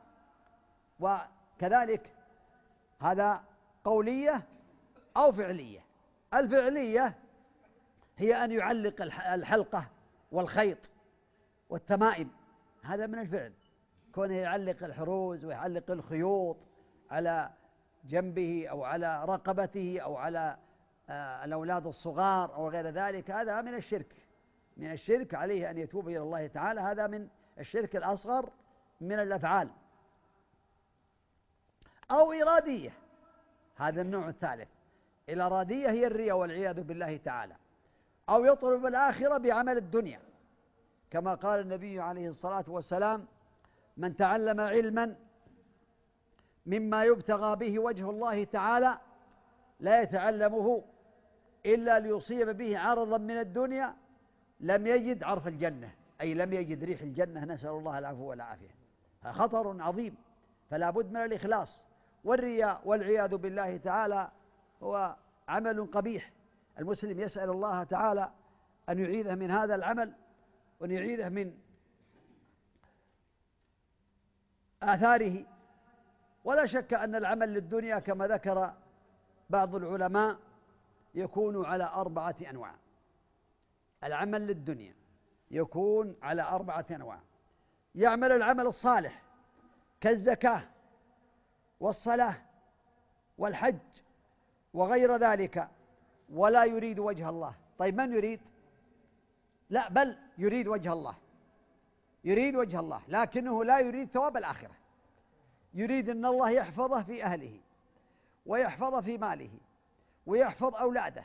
وكذلك هذا قولية أو فعلية. الفعلية هي أن يعلق الحلقة والخيط والتمائم، هذا من الفعل، كونه يعلق الحروز ويعلق الخيوط على جنبه أو على رقبته أو على الأولاد الصغار أو غير ذلك، هذا من الشرك، من الشرك، عليه أن يتوب إلى الله تعالى. هذا من الشرك الأصغر من الأفعال. أو إرادية، هذا النوع الثالث. الإرادية هي الرياء والعياذ بالله تعالى. أو يطلب الآخرة بعمل الدنيا، كما قال النبي عليه الصلاة والسلام: من تعلم علما مما يبتغى به وجه الله تعالى لا يتعلمه إلا ليصيب به عرضا من الدنيا لم يجد عرف الجنة، أي لم يجد ريح الجنة، نسأل الله العفو والعافية. خطر عظيم، فلا بد من الإخلاص. والرياء والعياذ بالله تعالى هو عمل قبيح، المسلم يسأل الله تعالى أن يعيذه من هذا العمل وأن يعيذه من آثاره. ولا شك أن العمل للدنيا كما ذكر بعض العلماء يكون على أربعة أنواع. العمل للدنيا يكون على أربعة أنواع. يعمل العمل الصالح كالزكاة والصلاة والحج وغير ذلك ولا يريد وجه الله. طيب من يريد؟ لا، بل يريد وجه الله، يريد وجه الله، لكنه لا يريد ثواب الآخرة. يريد أن الله يحفظه في أهله ويحفظه في ماله ويحفظ أولاده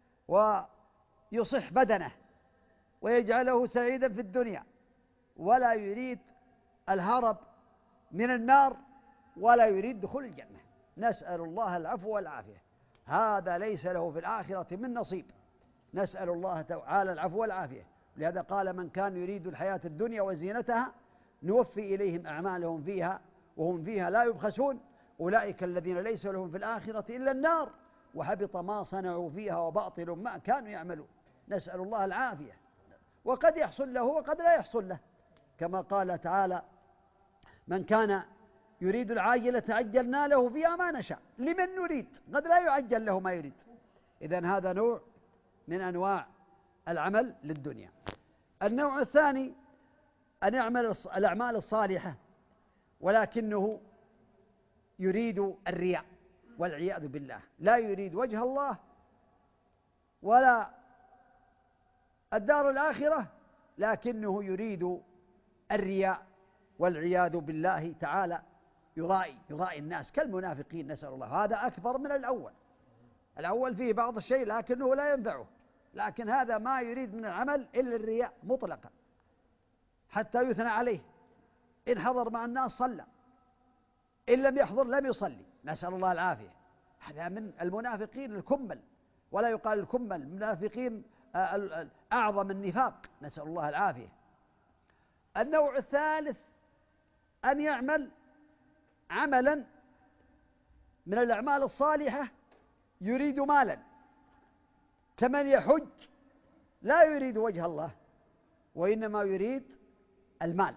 ويصح بدنه ويجعله سعيدا في الدنيا، ولا يريد الهرب من النار ولا يريد دخول الجنة. نسأل الله العفو والعافية. هذا ليس له في الآخرة من نصيب. نسأل الله تعالى العفو والعافية. لهذا قال: من كان يريد الحياة الدنيا وزينتها نوفي إليهم أعمالهم فيها وهم فيها لا يبخسون، أولئك الذين ليس لهم في الآخرة إلا النار وحبط ما صنعوا فيها وباطل ما كانوا يعملون. نسأل الله العافية. وقد يحصل له وقد لا يحصل له، كما قال تعالى: من كان يريد العاجلة عجلنا له فيها ما نشاء لمن نريد. قد لا يعجل له ما يريد. إذن هذا نوع من أنواع العمل للدنيا. النوع الثاني أن يعمل الأعمال الصالحة ولكنه يريد الرياء والعياذ بالله، لا يريد وجه الله ولا الدار الآخرة، لكنه يريد الرياء والعياذ بالله تعالى. يرائي يرائي الناس كالمنافقين، نسأل الله. هذا أكبر من الأول. الأول فيه بعض الشيء لكنه لا ينفعه، لكن هذا ما يريد من العمل إلا الرياء مطلقا حتى يثنى عليه. إن حضر مع الناس صلى، إن لم يحضر لم يصلي، نسأل الله العافية. هذا من المنافقين الكمل، ولا يقال الكمل، المنافقين أعظم النفاق، نسأل الله العافية. النوع الثالث أن يعمل عملا من الأعمال الصالحة يريد مالا، كمن يحج لا يريد وجه الله وإنما يريد المال،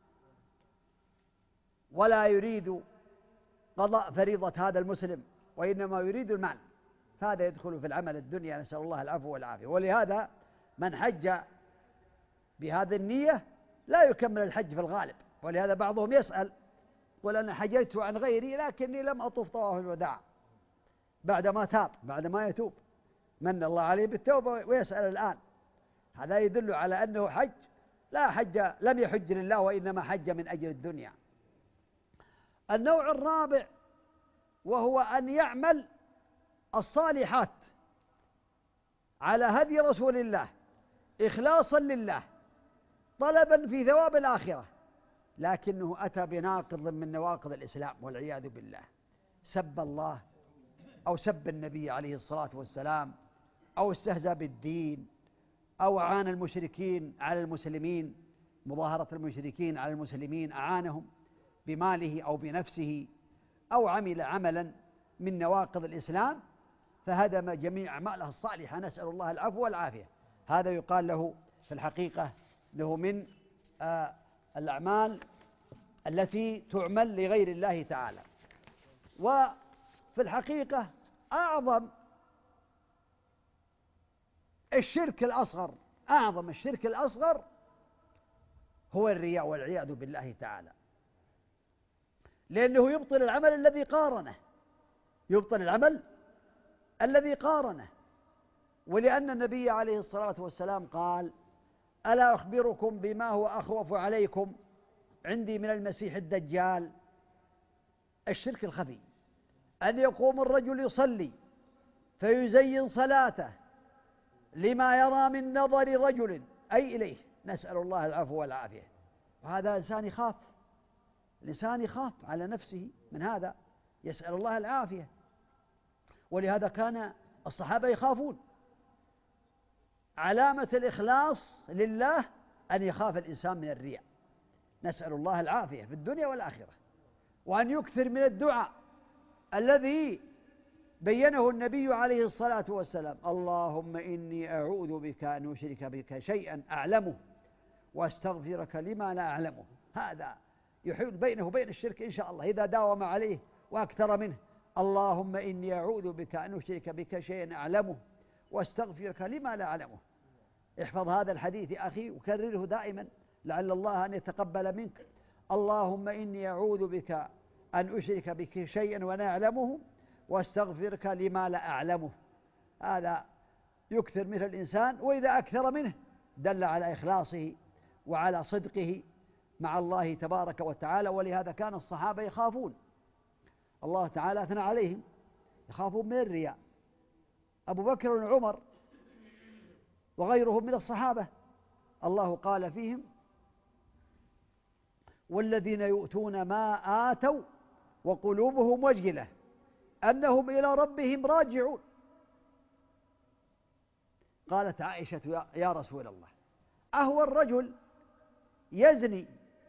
ولا يريد قضاء فريضة هذا المسلم وإنما يريد المال، فهذا يدخل في العمل الدنيا، نسأل الله العفو والعافية. ولهذا من حج بهذه النية لا يكمل الحج في الغالب. ولهذا بعضهم يسأل: قل أنا حججت عن غيري لكني لم أطف طواف الوداع، بعدما تاب، بعدما يتوب من الله عليه بالتوبة ويسأل الآن. هذا يدل على أنه حج لا حج، لم يحج لله وإنما حج من أجل الدنيا. النوع الرابع وهو أن يعمل الصالحات على هدي رسول الله إخلاصا لله طلبا في ثواب الآخرة، لكنه أتى بناقض من نواقض الإسلام والعياذ بالله، سب الله أو سب النبي عليه الصلاة والسلام أو استهزأ بالدين أو أعان المشركين على المسلمين، مظاهرة المشركين على المسلمين، أعانهم بماله أو بنفسه، أو عمل عملا من نواقض الإسلام فهدم جميع أعماله الصالحة، نسأل الله العفو والعافية. هذا يقال له في الحقيقة له من آه الأعمال التي تعمل لغير الله تعالى. وفي الحقيقة أعظم الشرك الأصغر، أعظم الشرك الأصغر هو الرياء والعياذ بالله تعالى، لأنه يبطل العمل الذي قارنه، يبطل العمل الذي قارنه. ولأن النبي عليه الصلاة والسلام قال: ألا أخبركم بما هو أخوف عليكم عندي من المسيح الدجال؟ الشرك الخفي، أن يقوم الرجل يصلي فيزين صلاته لما يرى من نظر رجل أي إليه، نسأل الله العفو والعافية. وهذا إنسان يخاف، الإنسان يخاف على نفسه من هذا، يسأل الله العافية. ولهذا كان الصحابة يخافون. علامة الإخلاص لله أن يخاف الإنسان من الرياء، نسأل الله العافية في الدنيا والآخرة. وأن يكثر من الدعاء الذي بينه النبي عليه الصلاة والسلام: اللهم إني أعوذ بك أن أشرك بك شيئا أعلمه وأستغفرك لما لا أعلمه. هذا يحول بينه وبين الشرك إن شاء الله إذا داوم عليه وأكثر منه. اللهم إني أعوذ بك أن أشرك بك شيئا أعلمه واستغفرك لما لا أعلمه. احفظ هذا الحديث يا أخي وكرره دائما لعل الله أن يتقبل منك. اللهم إني أعوذ بك أن أشرك بك شيئا وأنا أعلمه واستغفرك لما لا أعلمه. هذا يكثر منه الإنسان، وإذا أكثر منه دل على إخلاصه وعلى صدقه مع الله تبارك وتعالى. ولهذا كان الصحابة يخافون الله تعالى أثنى عليهم، يخافون من الرياء. أبو بكر وعمر وغيرهم من الصحابة الله قال فيهم: والذين يؤتون ما آتوا وقلوبهم وجلة أنهم إلى ربهم راجعون. قالت عائشة: يا رسول الله، أهو الرجل يزني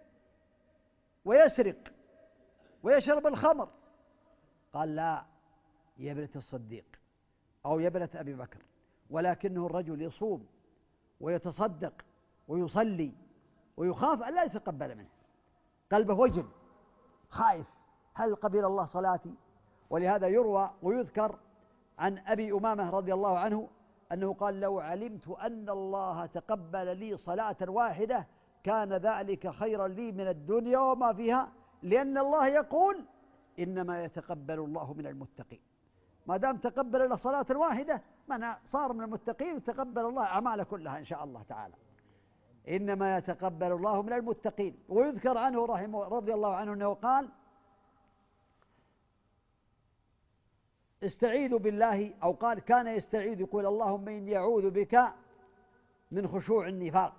ويسرق ويشرب الخمر؟ قال: لا يا ابنة الصديق أو يا ابنة أبي بكر، ولكنه الرجل يصوم ويتصدق ويصلي ويخاف أن لا يتقبل منه، قلبه وجل خائف هل قبل الله صلاتي؟ ولهذا يروى ويذكر عن أبي أمامة رضي الله عنه أنه قال: لو علمت أن الله تقبل لي صلاة واحدة كان ذلك خيرا لي من الدنيا وما فيها، لأن الله يقول: إنما يتقبل الله من المتقين. ما دام تقبل له صلاة واحدة من صار من المتقين وتقبل الله أعماله كلها إن شاء الله تعالى. إنما يتقبل الله من المتقين. ويذكر عنه رحمه رضي الله عنه أنه قال: استعيذ بالله، أو قال كان يستعيذ يقول: اللهم إني أعوذ بك من خشوع النفاق.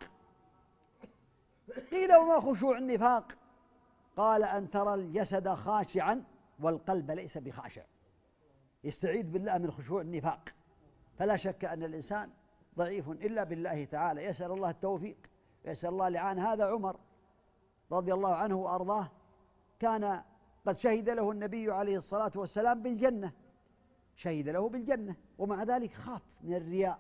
قيل: وما خشوع النفاق؟ قال: أن ترى الجسد خاشعا والقلب ليس بخاشع. يستعيذ بالله من خشوع النفاق. فلا شك أن الإنسان ضعيف إلا بالله تعالى، يسأل الله التوفيق ويسأل الله الإعانة. هذا عمر رضي الله عنه وأرضاه كان قد شهد له النبي عليه الصلاة والسلام بالجنة، شهد له بالجنة، ومع ذلك خاف من الرياء.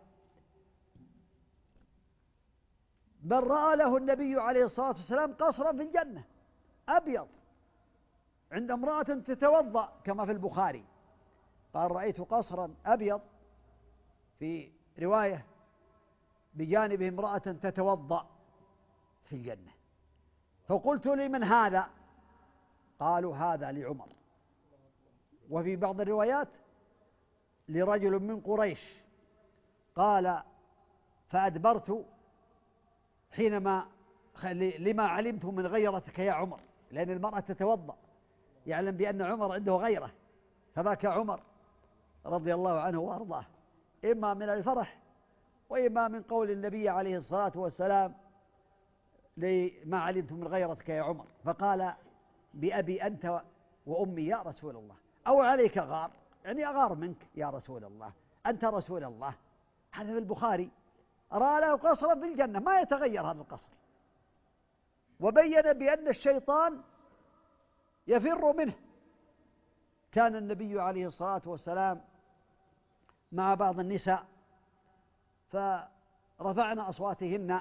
بل رأى له النبي عليه الصلاة والسلام قصرا في الجنة أبيض عند امرأة تتوضأ كما في البخاري، قال: رأيت قصرا أبيض في رواية بجانبه امرأة تتوضأ في الجنة. فقلت: لمن هذا؟ قالوا: هذا لعمر. وفي بعض الروايات: لرجل من قريش. قال: فأدبرت حينما لما علمت من غيرتك يا عمر، لأن المرأة تتوضأ، يعلم بأن عمر عنده غيرة، فبكى عمر رضي الله عنه وأرضاه، إما من الفرح وإما من قول النبي عليه الصلاة والسلام: لما علمت من غيرتك يا عمر. فقال: بأبي أنت وأمي يا رسول الله، أو عليك غار، يعني أغار منك يا رسول الله، أنت رسول الله. هذا في البخاري. رأى له قصرا في الجنة ما يتغير هذا القصر، وبين بأن الشيطان يفر منه. كان النبي عليه الصلاة والسلام مع بعض النساء فرفعنا أصواتهن،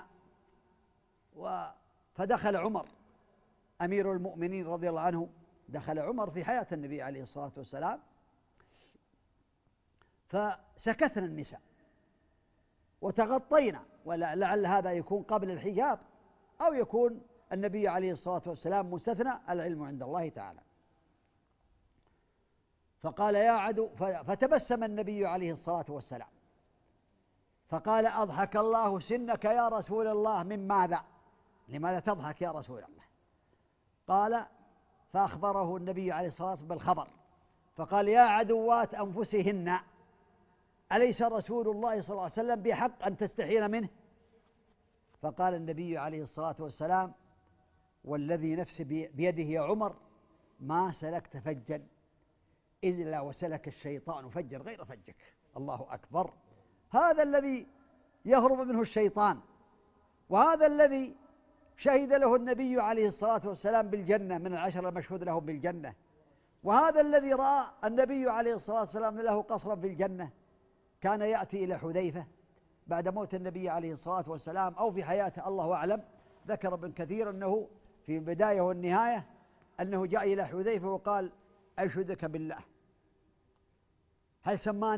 فدخل عمر أمير المؤمنين رضي الله عنه، دخل عمر في حياة النبي عليه الصلاة والسلام، فسكتنا النساء وتغطينا، ولعل هذا يكون قبل الحجاب أو يكون النبي عليه الصلاة والسلام مستثنى، العلم عند الله تعالى. فقال: يا عدو، فتبسم النبي عليه الصلاة والسلام فقال: أضحك الله سنك يا رسول الله، من ماذا؟ لماذا تضحك يا رسول الله؟ قال: فأخبره النبي عليه الصلاة والسلام بالخبر، فقال: يا عدوات أنفسهن، أليس رسول الله صلى الله عليه وسلم بحق أن تستحين منه؟ فقال النبي عليه الصلاة والسلام: والذي نفسي بيده يا عمر، ما سلكت فجا إلا وسلك الشيطان فجا غير فجك. الله أكبر. هذا الذي يهرب منه الشيطان، وهذا الذي شهد له النبي عليه الصلاة والسلام بالجنة من العشر المشهود له بالجنة، وهذا الذي رأى النبي عليه الصلاة والسلام له قصرا في الجنة. كان يأتي إلى حذيفة بعد موت النبي عليه الصلاة والسلام أو في حياته، الله أعلم. ذكر ابن كثير أنه في البداية والنهاية أنه جاء إلى حذيفة وقال: أشهدك بالله، هل سماني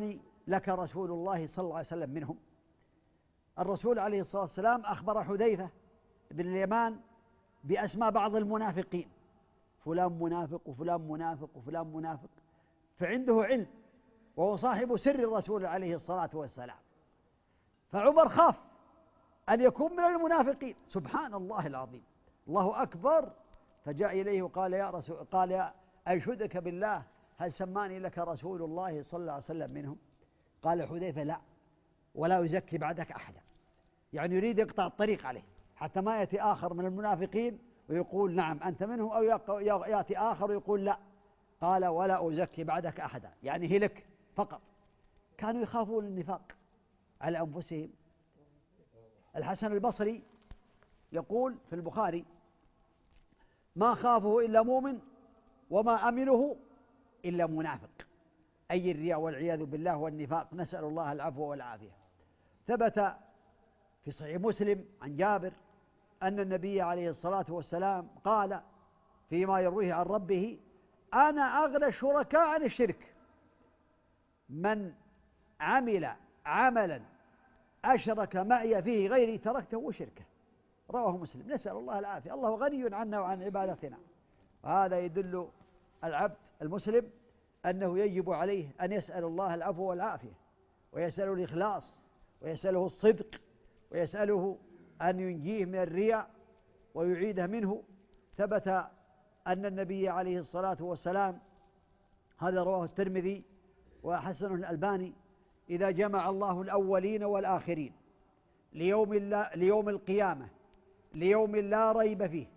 لك رسول الله صلى الله عليه وسلم منهم؟ الرسول عليه الصلاة والسلام أخبر حذيفة بن اليمان بأسماء بعض المنافقين، فلان منافق وفلان منافق وفلان منافق، فعنده علم وهو صاحب سر الرسول عليه الصلاة والسلام. فعمر خاف أن يكون من المنافقين، سبحان الله العظيم، الله أكبر. فجاء إليه وقال يا رسول قال يا أنشدك بالله هل سماني لك رسول الله صلى الله عليه وسلم منهم؟ قال حذيفة لا، ولا يزكي بعدك أحدا، يعني يريد يقطع الطريق عليه حتى ما يأتي آخر من المنافقين ويقول نعم أنت منهم، أو يأتي آخر ويقول لا. قال ولا أزكي بعدك أحدا، يعني هلك فقط. كانوا يخافون النفاق على أنفسهم. الحسن البصري يقول في البخاري ما خافه إلا مؤمن وما أمنه إلا منافق، أي الرياء والعياذ بالله والنفاق، نسأل الله العفو والعافية. ثبت في صحيح مسلم عن جابر أن النبي عليه الصلاة والسلام قال فيما يرويه عن ربه أنا أغنى الشركاء عن الشرك، من عمل عملا أشرك معي فيه غيري تركته وشركه، رواه مسلم. نسأل الله العافية، الله غني عنا وعن عبادتنا. وهذا يدل العبد المسلم أنه يجب عليه أن يسأل الله العفو والعافية، ويسأله الإخلاص، ويسأله الصدق، ويسأله أن ينجيه من الرياء ويعيده منه. ثبت أن النبي عليه الصلاة والسلام، هذا رواه الترمذي وحسنه الألباني، إذا جمع الله الأولين والآخرين ليوم, لا ليوم القيامة ليوم لا ريب فيه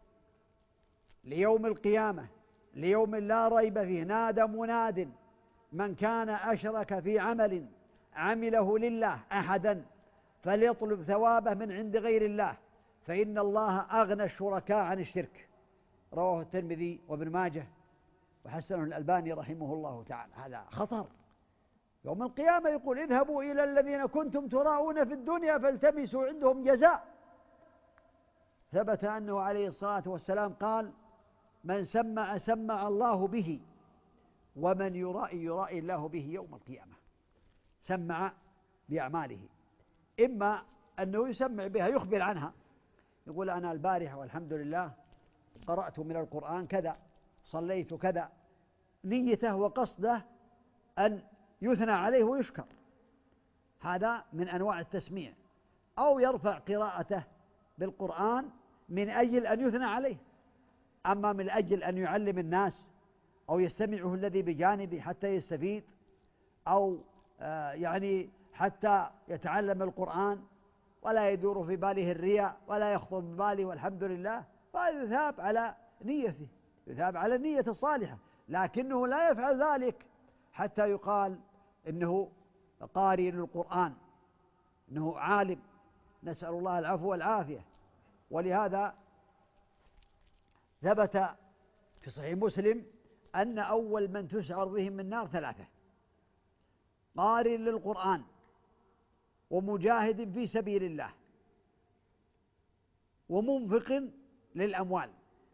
ليوم القيامة ليوم لا ريب فيه نادى مناد من كان أشرك في عمل عمله لله أحدا فليطلب ثوابه من عند غير الله فإن الله أغنى الشركاء عن الشرك، رواه الترمذي وابن ماجه وحسنه الألباني رحمه الله تعالى. هذا خطر. يوم القيامة يقول اذهبوا إلى الذين كنتم تراءون في الدنيا فالتمسوا عندهم جزاء. ثبت أنه عليه الصلاة والسلام قال من سمع سمع الله به ومن يرائي يرائي الله به يوم القيامة. سمع بأعماله، إما أنه يسمع بها يخبر عنها، يقول أنا البارحة والحمد لله قرأت من القرآن كذا، صليت كذا، نيته وقصده أن يثنى عليه ويشكر، هذا من أنواع التسميع. أو يرفع قراءته بالقرآن من أجل أن يثنى عليه، أما من أجل أن يعلم الناس أو يستمعه الذي بجانبه حتى يستفيد، أو يعني حتى يتعلم القرآن ولا يدور في باله الرياء ولا يخطر بباله والحمد لله، فيثاب على نيته، يثاب على النية الصالحة، لكنه لا يفعل ذلك حتى يقال إنه قارئ للقرآن، إنه عالم، نسأل الله العفو والعافية. ولهذا ثبت في صحيح مسلم أن أول من تسعر بهم من النار ثلاثة: قارئ للقرآن، ومجاهد في سبيل الله، ومنفق للأموال.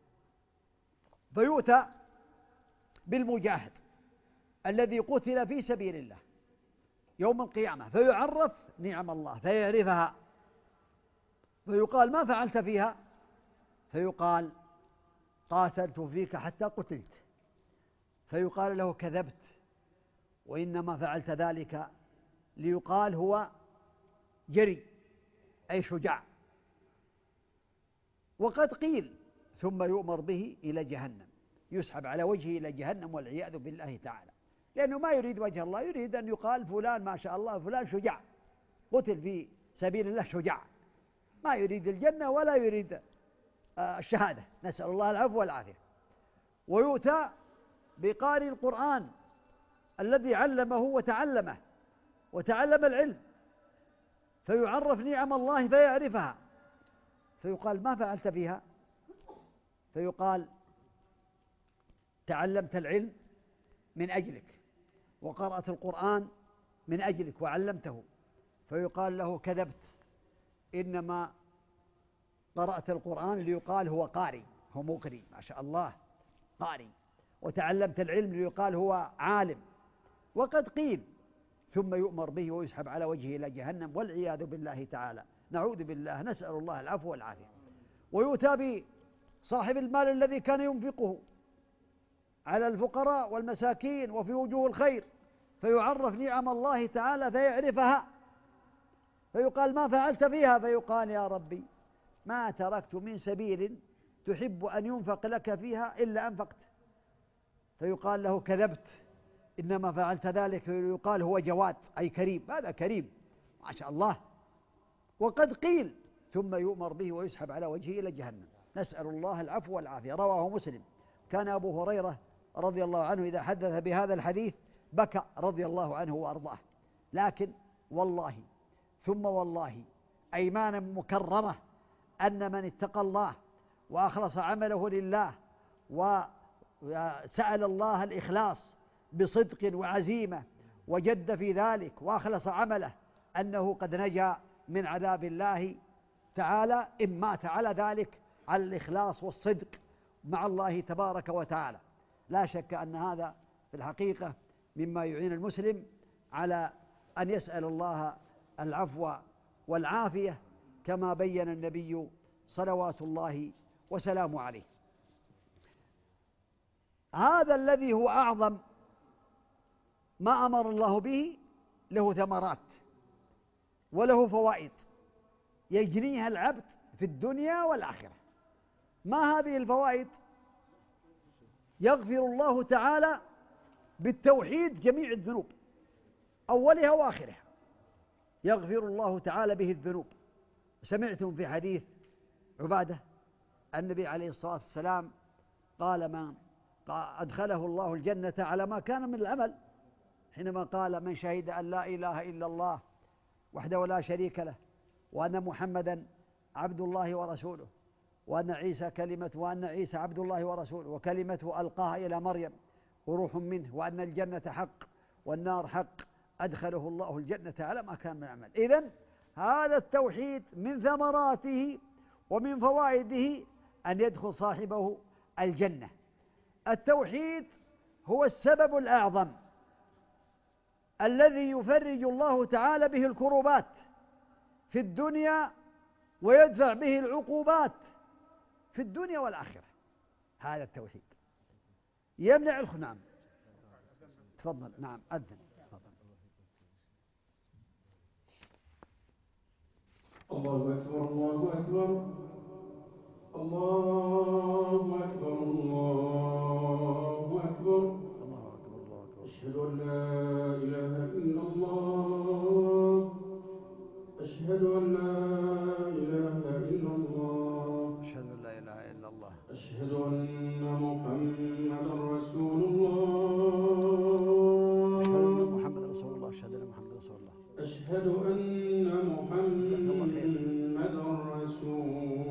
فيؤتى بالمجاهد الذي قتل في سبيل الله يوم القيامة فيعرف نعم الله فيعرفها، فيقال ما فعلت فيها؟ فيقال قاتلت فيك حتى قتلت. فيقال له كذبت، وإنما فعلت ذلك ليقال هو جري أي شجاع. وقد قيل ثم يؤمر به إلى جهنم، يسحب على وجهه إلى جهنم والعياذ بالله تعالى، لأنه ما يريد وجه الله، يريد أن يقال فلان ما شاء الله فلان شجاع قتل في سبيل الله شجاع، ما يريد الجنة ولا يريد الشهادة، نسأل الله العفو والعافية. ويؤتى بقارئ القرآن الذي علمه وتعلمه وتعلم العلم، فيعرف نعم الله فيعرفها، فيقال ما فعلت فيها؟ فيقال تعلمت العلم من أجلك، وقرأت القرآن من أجلك وعلمته. فيقال له كذبت، إنما قرأت القرآن ليقال هو قارئ، هو مقري ما شاء الله قارئ، وتعلمت العلم ليقال هو عالم. وقد قيل ثم يؤمر به ويسحب على وجهه إلى جهنم والعياذ بالله تعالى، نعوذ بالله، نسأل الله العفو والعافية. ويؤتى بصاحب المال الذي كان ينفقه على الفقراء والمساكين وفي وجوه الخير، فيعرف نعم الله تعالى فيعرفها، فيقال ما فعلت فيها؟ فيقال يا ربي ما تركت من سبيل تحب أن ينفق لك فيها إلا أنفقت. فيقال له كذبت، إنما فعلت ذلك. يقال هو جواد أي كريم، هذا كريم ما شاء الله. وقد قيل ثم يؤمر به ويسحب على وجهه إلى جهنم، نسأل الله العفو والعافية. رواه مسلم. كان أبو هريرة رضي الله عنه إذا حدث بهذا الحديث بكى رضي الله عنه وأرضاه. لكن والله ثم والله أيمانا مكرمة أن من اتقى الله وأخلص عمله لله وسأل الله الإخلاص بصدق وعزيمة وجد في ذلك وأخلص عمله أنه قد نجا من عذاب الله تعالى إن مات على ذلك، على الإخلاص والصدق مع الله تبارك وتعالى. لا شك أن هذا في الحقيقة مما يعين المسلم على أن يسأل الله العفو والعافية كما بين النبي صلوات الله وسلامه عليه. هذا الذي هو أعظم ما أمر الله به له ثمرات وله فوائد يجنيها العبد في الدنيا والآخرة. ما هذه الفوائد؟ يغفر الله تعالى بالتوحيد جميع الذنوب أولها وآخرها، يغفر الله تعالى به الذنوب. سمعتم في حديث عبادة النبي عليه الصلاة والسلام قال ما أدخله الله الجنة على ما كان من العمل، حينما قال من شهد أن لا إله إلا الله وحده لا شريك له وأن محمدا عبد الله ورسوله وأن عيسى كلمة وأن عيسى عبد الله ورسوله وكلمته ألقاها إلى مريم وروح منه وأن الجنة حق والنار حق أدخله الله الجنة على ما كان من عمل. إذن هذا التوحيد من ثمراته ومن فوائده أن يدخل صاحبه الجنة. التوحيد هو السبب الأعظم الذي يفرج الله تعالى به الكروبات في الدنيا ويدفع به العقوبات في الدنيا والآخرة. هذا التوحيد يمنع الخ نعم تفضل. نعم أذن. الله أكبر الله أكبر الله أكبر الله أكبر الله أكبر الله أكبر. أشهد أن لا إله إلا الله أشهد أن لا إله إلا الله أشهد أن لا إله إلا الله أشهد أن محمدا رسول الله أشهد أن محمد رسول الله أشهد أن محمد رسول الله أشهد أن محمدا رسول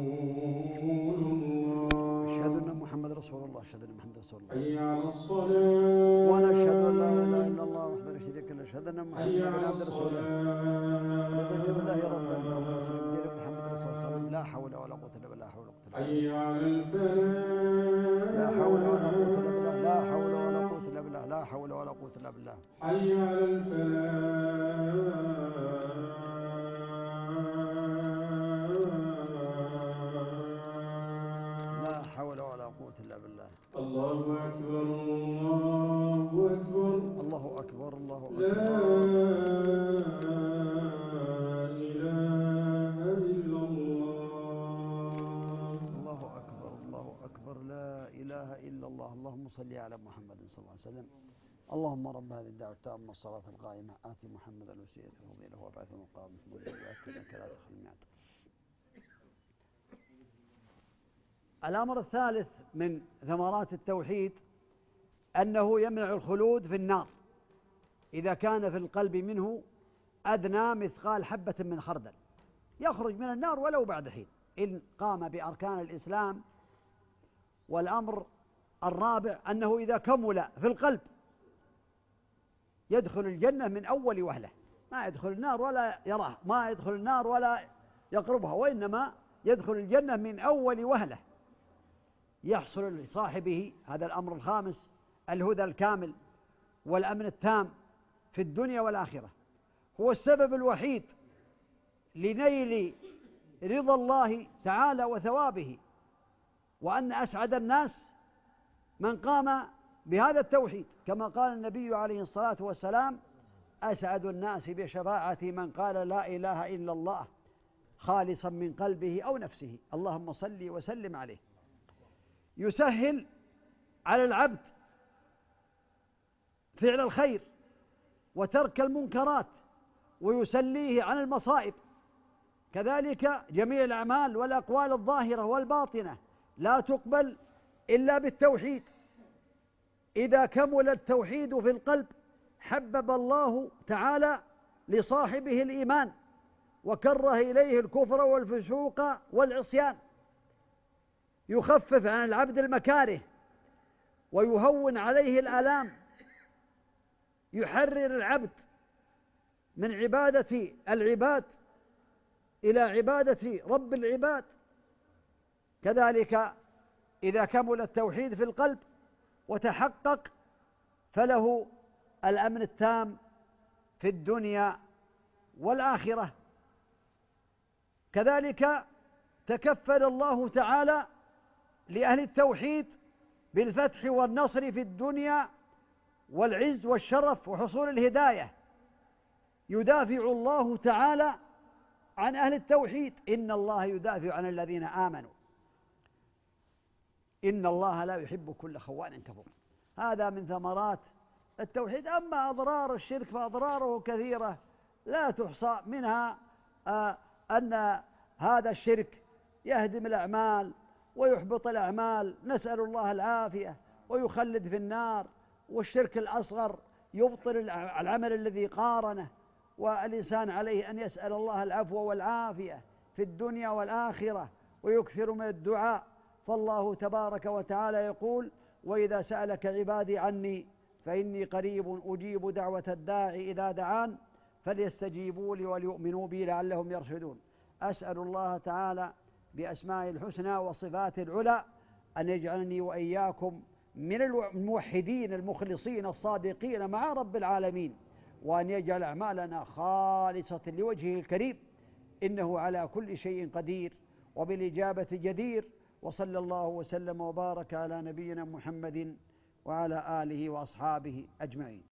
الله أشهد أن محمد رسول الله أشهد أن محمد رسول الله. حي على الصلاة وأنا أشهد أن لا إله إلا الله وحده لا شريك له أشهد أن محمدا حي على عبده ورسوله الصلاة رضيت بالله ربا وبرسوله دين محمد رسول الله صلى الله عليه وسلم. لا حول ولا قوة إلا بالله. حول ولا قوة إلا بالله. حي على الفلاح لا حول ولا قوة إلا بالله. لا حول ولا قوة إلا بالله. لا حول ولا قوة إلا بالله. حي على الفلاح لا حول ولا قوة إلا بالله. الله أكبر الله أكبر الله أكبر الله لا أكبر. إله إلا الله. الله أكبر الله أكبر لا إله إلا الله. اللهم صل على محمد صلى الله عليه وسلم. اللهم رب هذه الدعوة التامة والصلاة القائمة آت محمدا الوسيلة والفضيلة وابعثه مقام محمود وأكد أنك لا تخلي الميعاد. الأمر الثالث من ثمرات التوحيد أنه يمنع الخلود في النار إذا كان في القلب منه أدنى مثقال حبة من خردل، يخرج من النار ولو بعد حين إن قام بأركان الإسلام. والأمر الرابع أنه إذا كمل في القلب يدخل الجنة من أول وهلة، ما يدخل النار ولا يراه، ما يدخل النار ولا يقربها، وإنما يدخل الجنة من أول وهلة. يحصل لصاحبه هذا الأمر الخامس الهدى الكامل والأمن التام في الدنيا والآخرة، هو السبب الوحيد لنيل رضا الله تعالى وثوابه، وأن أسعد الناس من قام بهذا التوحيد، كما قال النبي عليه الصلاة والسلام: أسعد الناس بشفاعة من قال لا إله إلا الله خالصا من قلبه أو نفسه. اللهم صل وسلم عليه. يسهل على العبد فعل الخير وترك المنكرات، ويسليه عن المصائب. كذلك جميع الأعمال والأقوال الظاهرة والباطنة لا تقبل إلا بالتوحيد. إذا كمل التوحيد في القلب حبب الله تعالى لصاحبه الإيمان، وكره إليه الكفر والفسوق والعصيان، يخفف عن العبد المكاره ويهون عليه الآلام، يحرر العبد من عبادة العباد إلى عبادة رب العباد. كذلك إذا كمل التوحيد في القلب وتحقق فله الأمن التام في الدنيا والآخرة. كذلك تكفل الله تعالى لأهل التوحيد بالفتح والنصر في الدنيا والعز والشرف وحصول الهداية. يدافع الله تعالى عن أهل التوحيد: إن الله يدافع عن الذين آمنوا إن الله لا يحب كل خوان كفور. هذا من ثمرات التوحيد. أما أضرار الشرك فأضراره كثيرة لا تحصى، منها آه أن هذا الشرك يهدم الأعمال ويحبط الأعمال، نسأل الله العافية، ويخلد في النار. والشرك الأصغر يبطل العمل الذي قارنه، والإنسان عليه أن يسأل الله العفو والعافية في الدنيا والآخرة، ويكثر من الدعاء. فالله تبارك وتعالى يقول: وإذا سألك عبادي عني فإني قريب أجيب دعوة الداعي إذا دعان فليستجيبوا لي وليؤمنوا بي لعلهم يرشدون. أسأل الله تعالى بأسمائه الحسنى وصفاته العلى أن يجعلني وإياكم من الموحدين المخلصين الصادقين مع رب العالمين، وأن يجعل أعمالنا خالصة لوجهه الكريم، إنه على كل شيء قدير وبالإجابة جدير. وصلى الله وسلم وبارك على نبينا محمد وعلى آله وأصحابه أجمعين.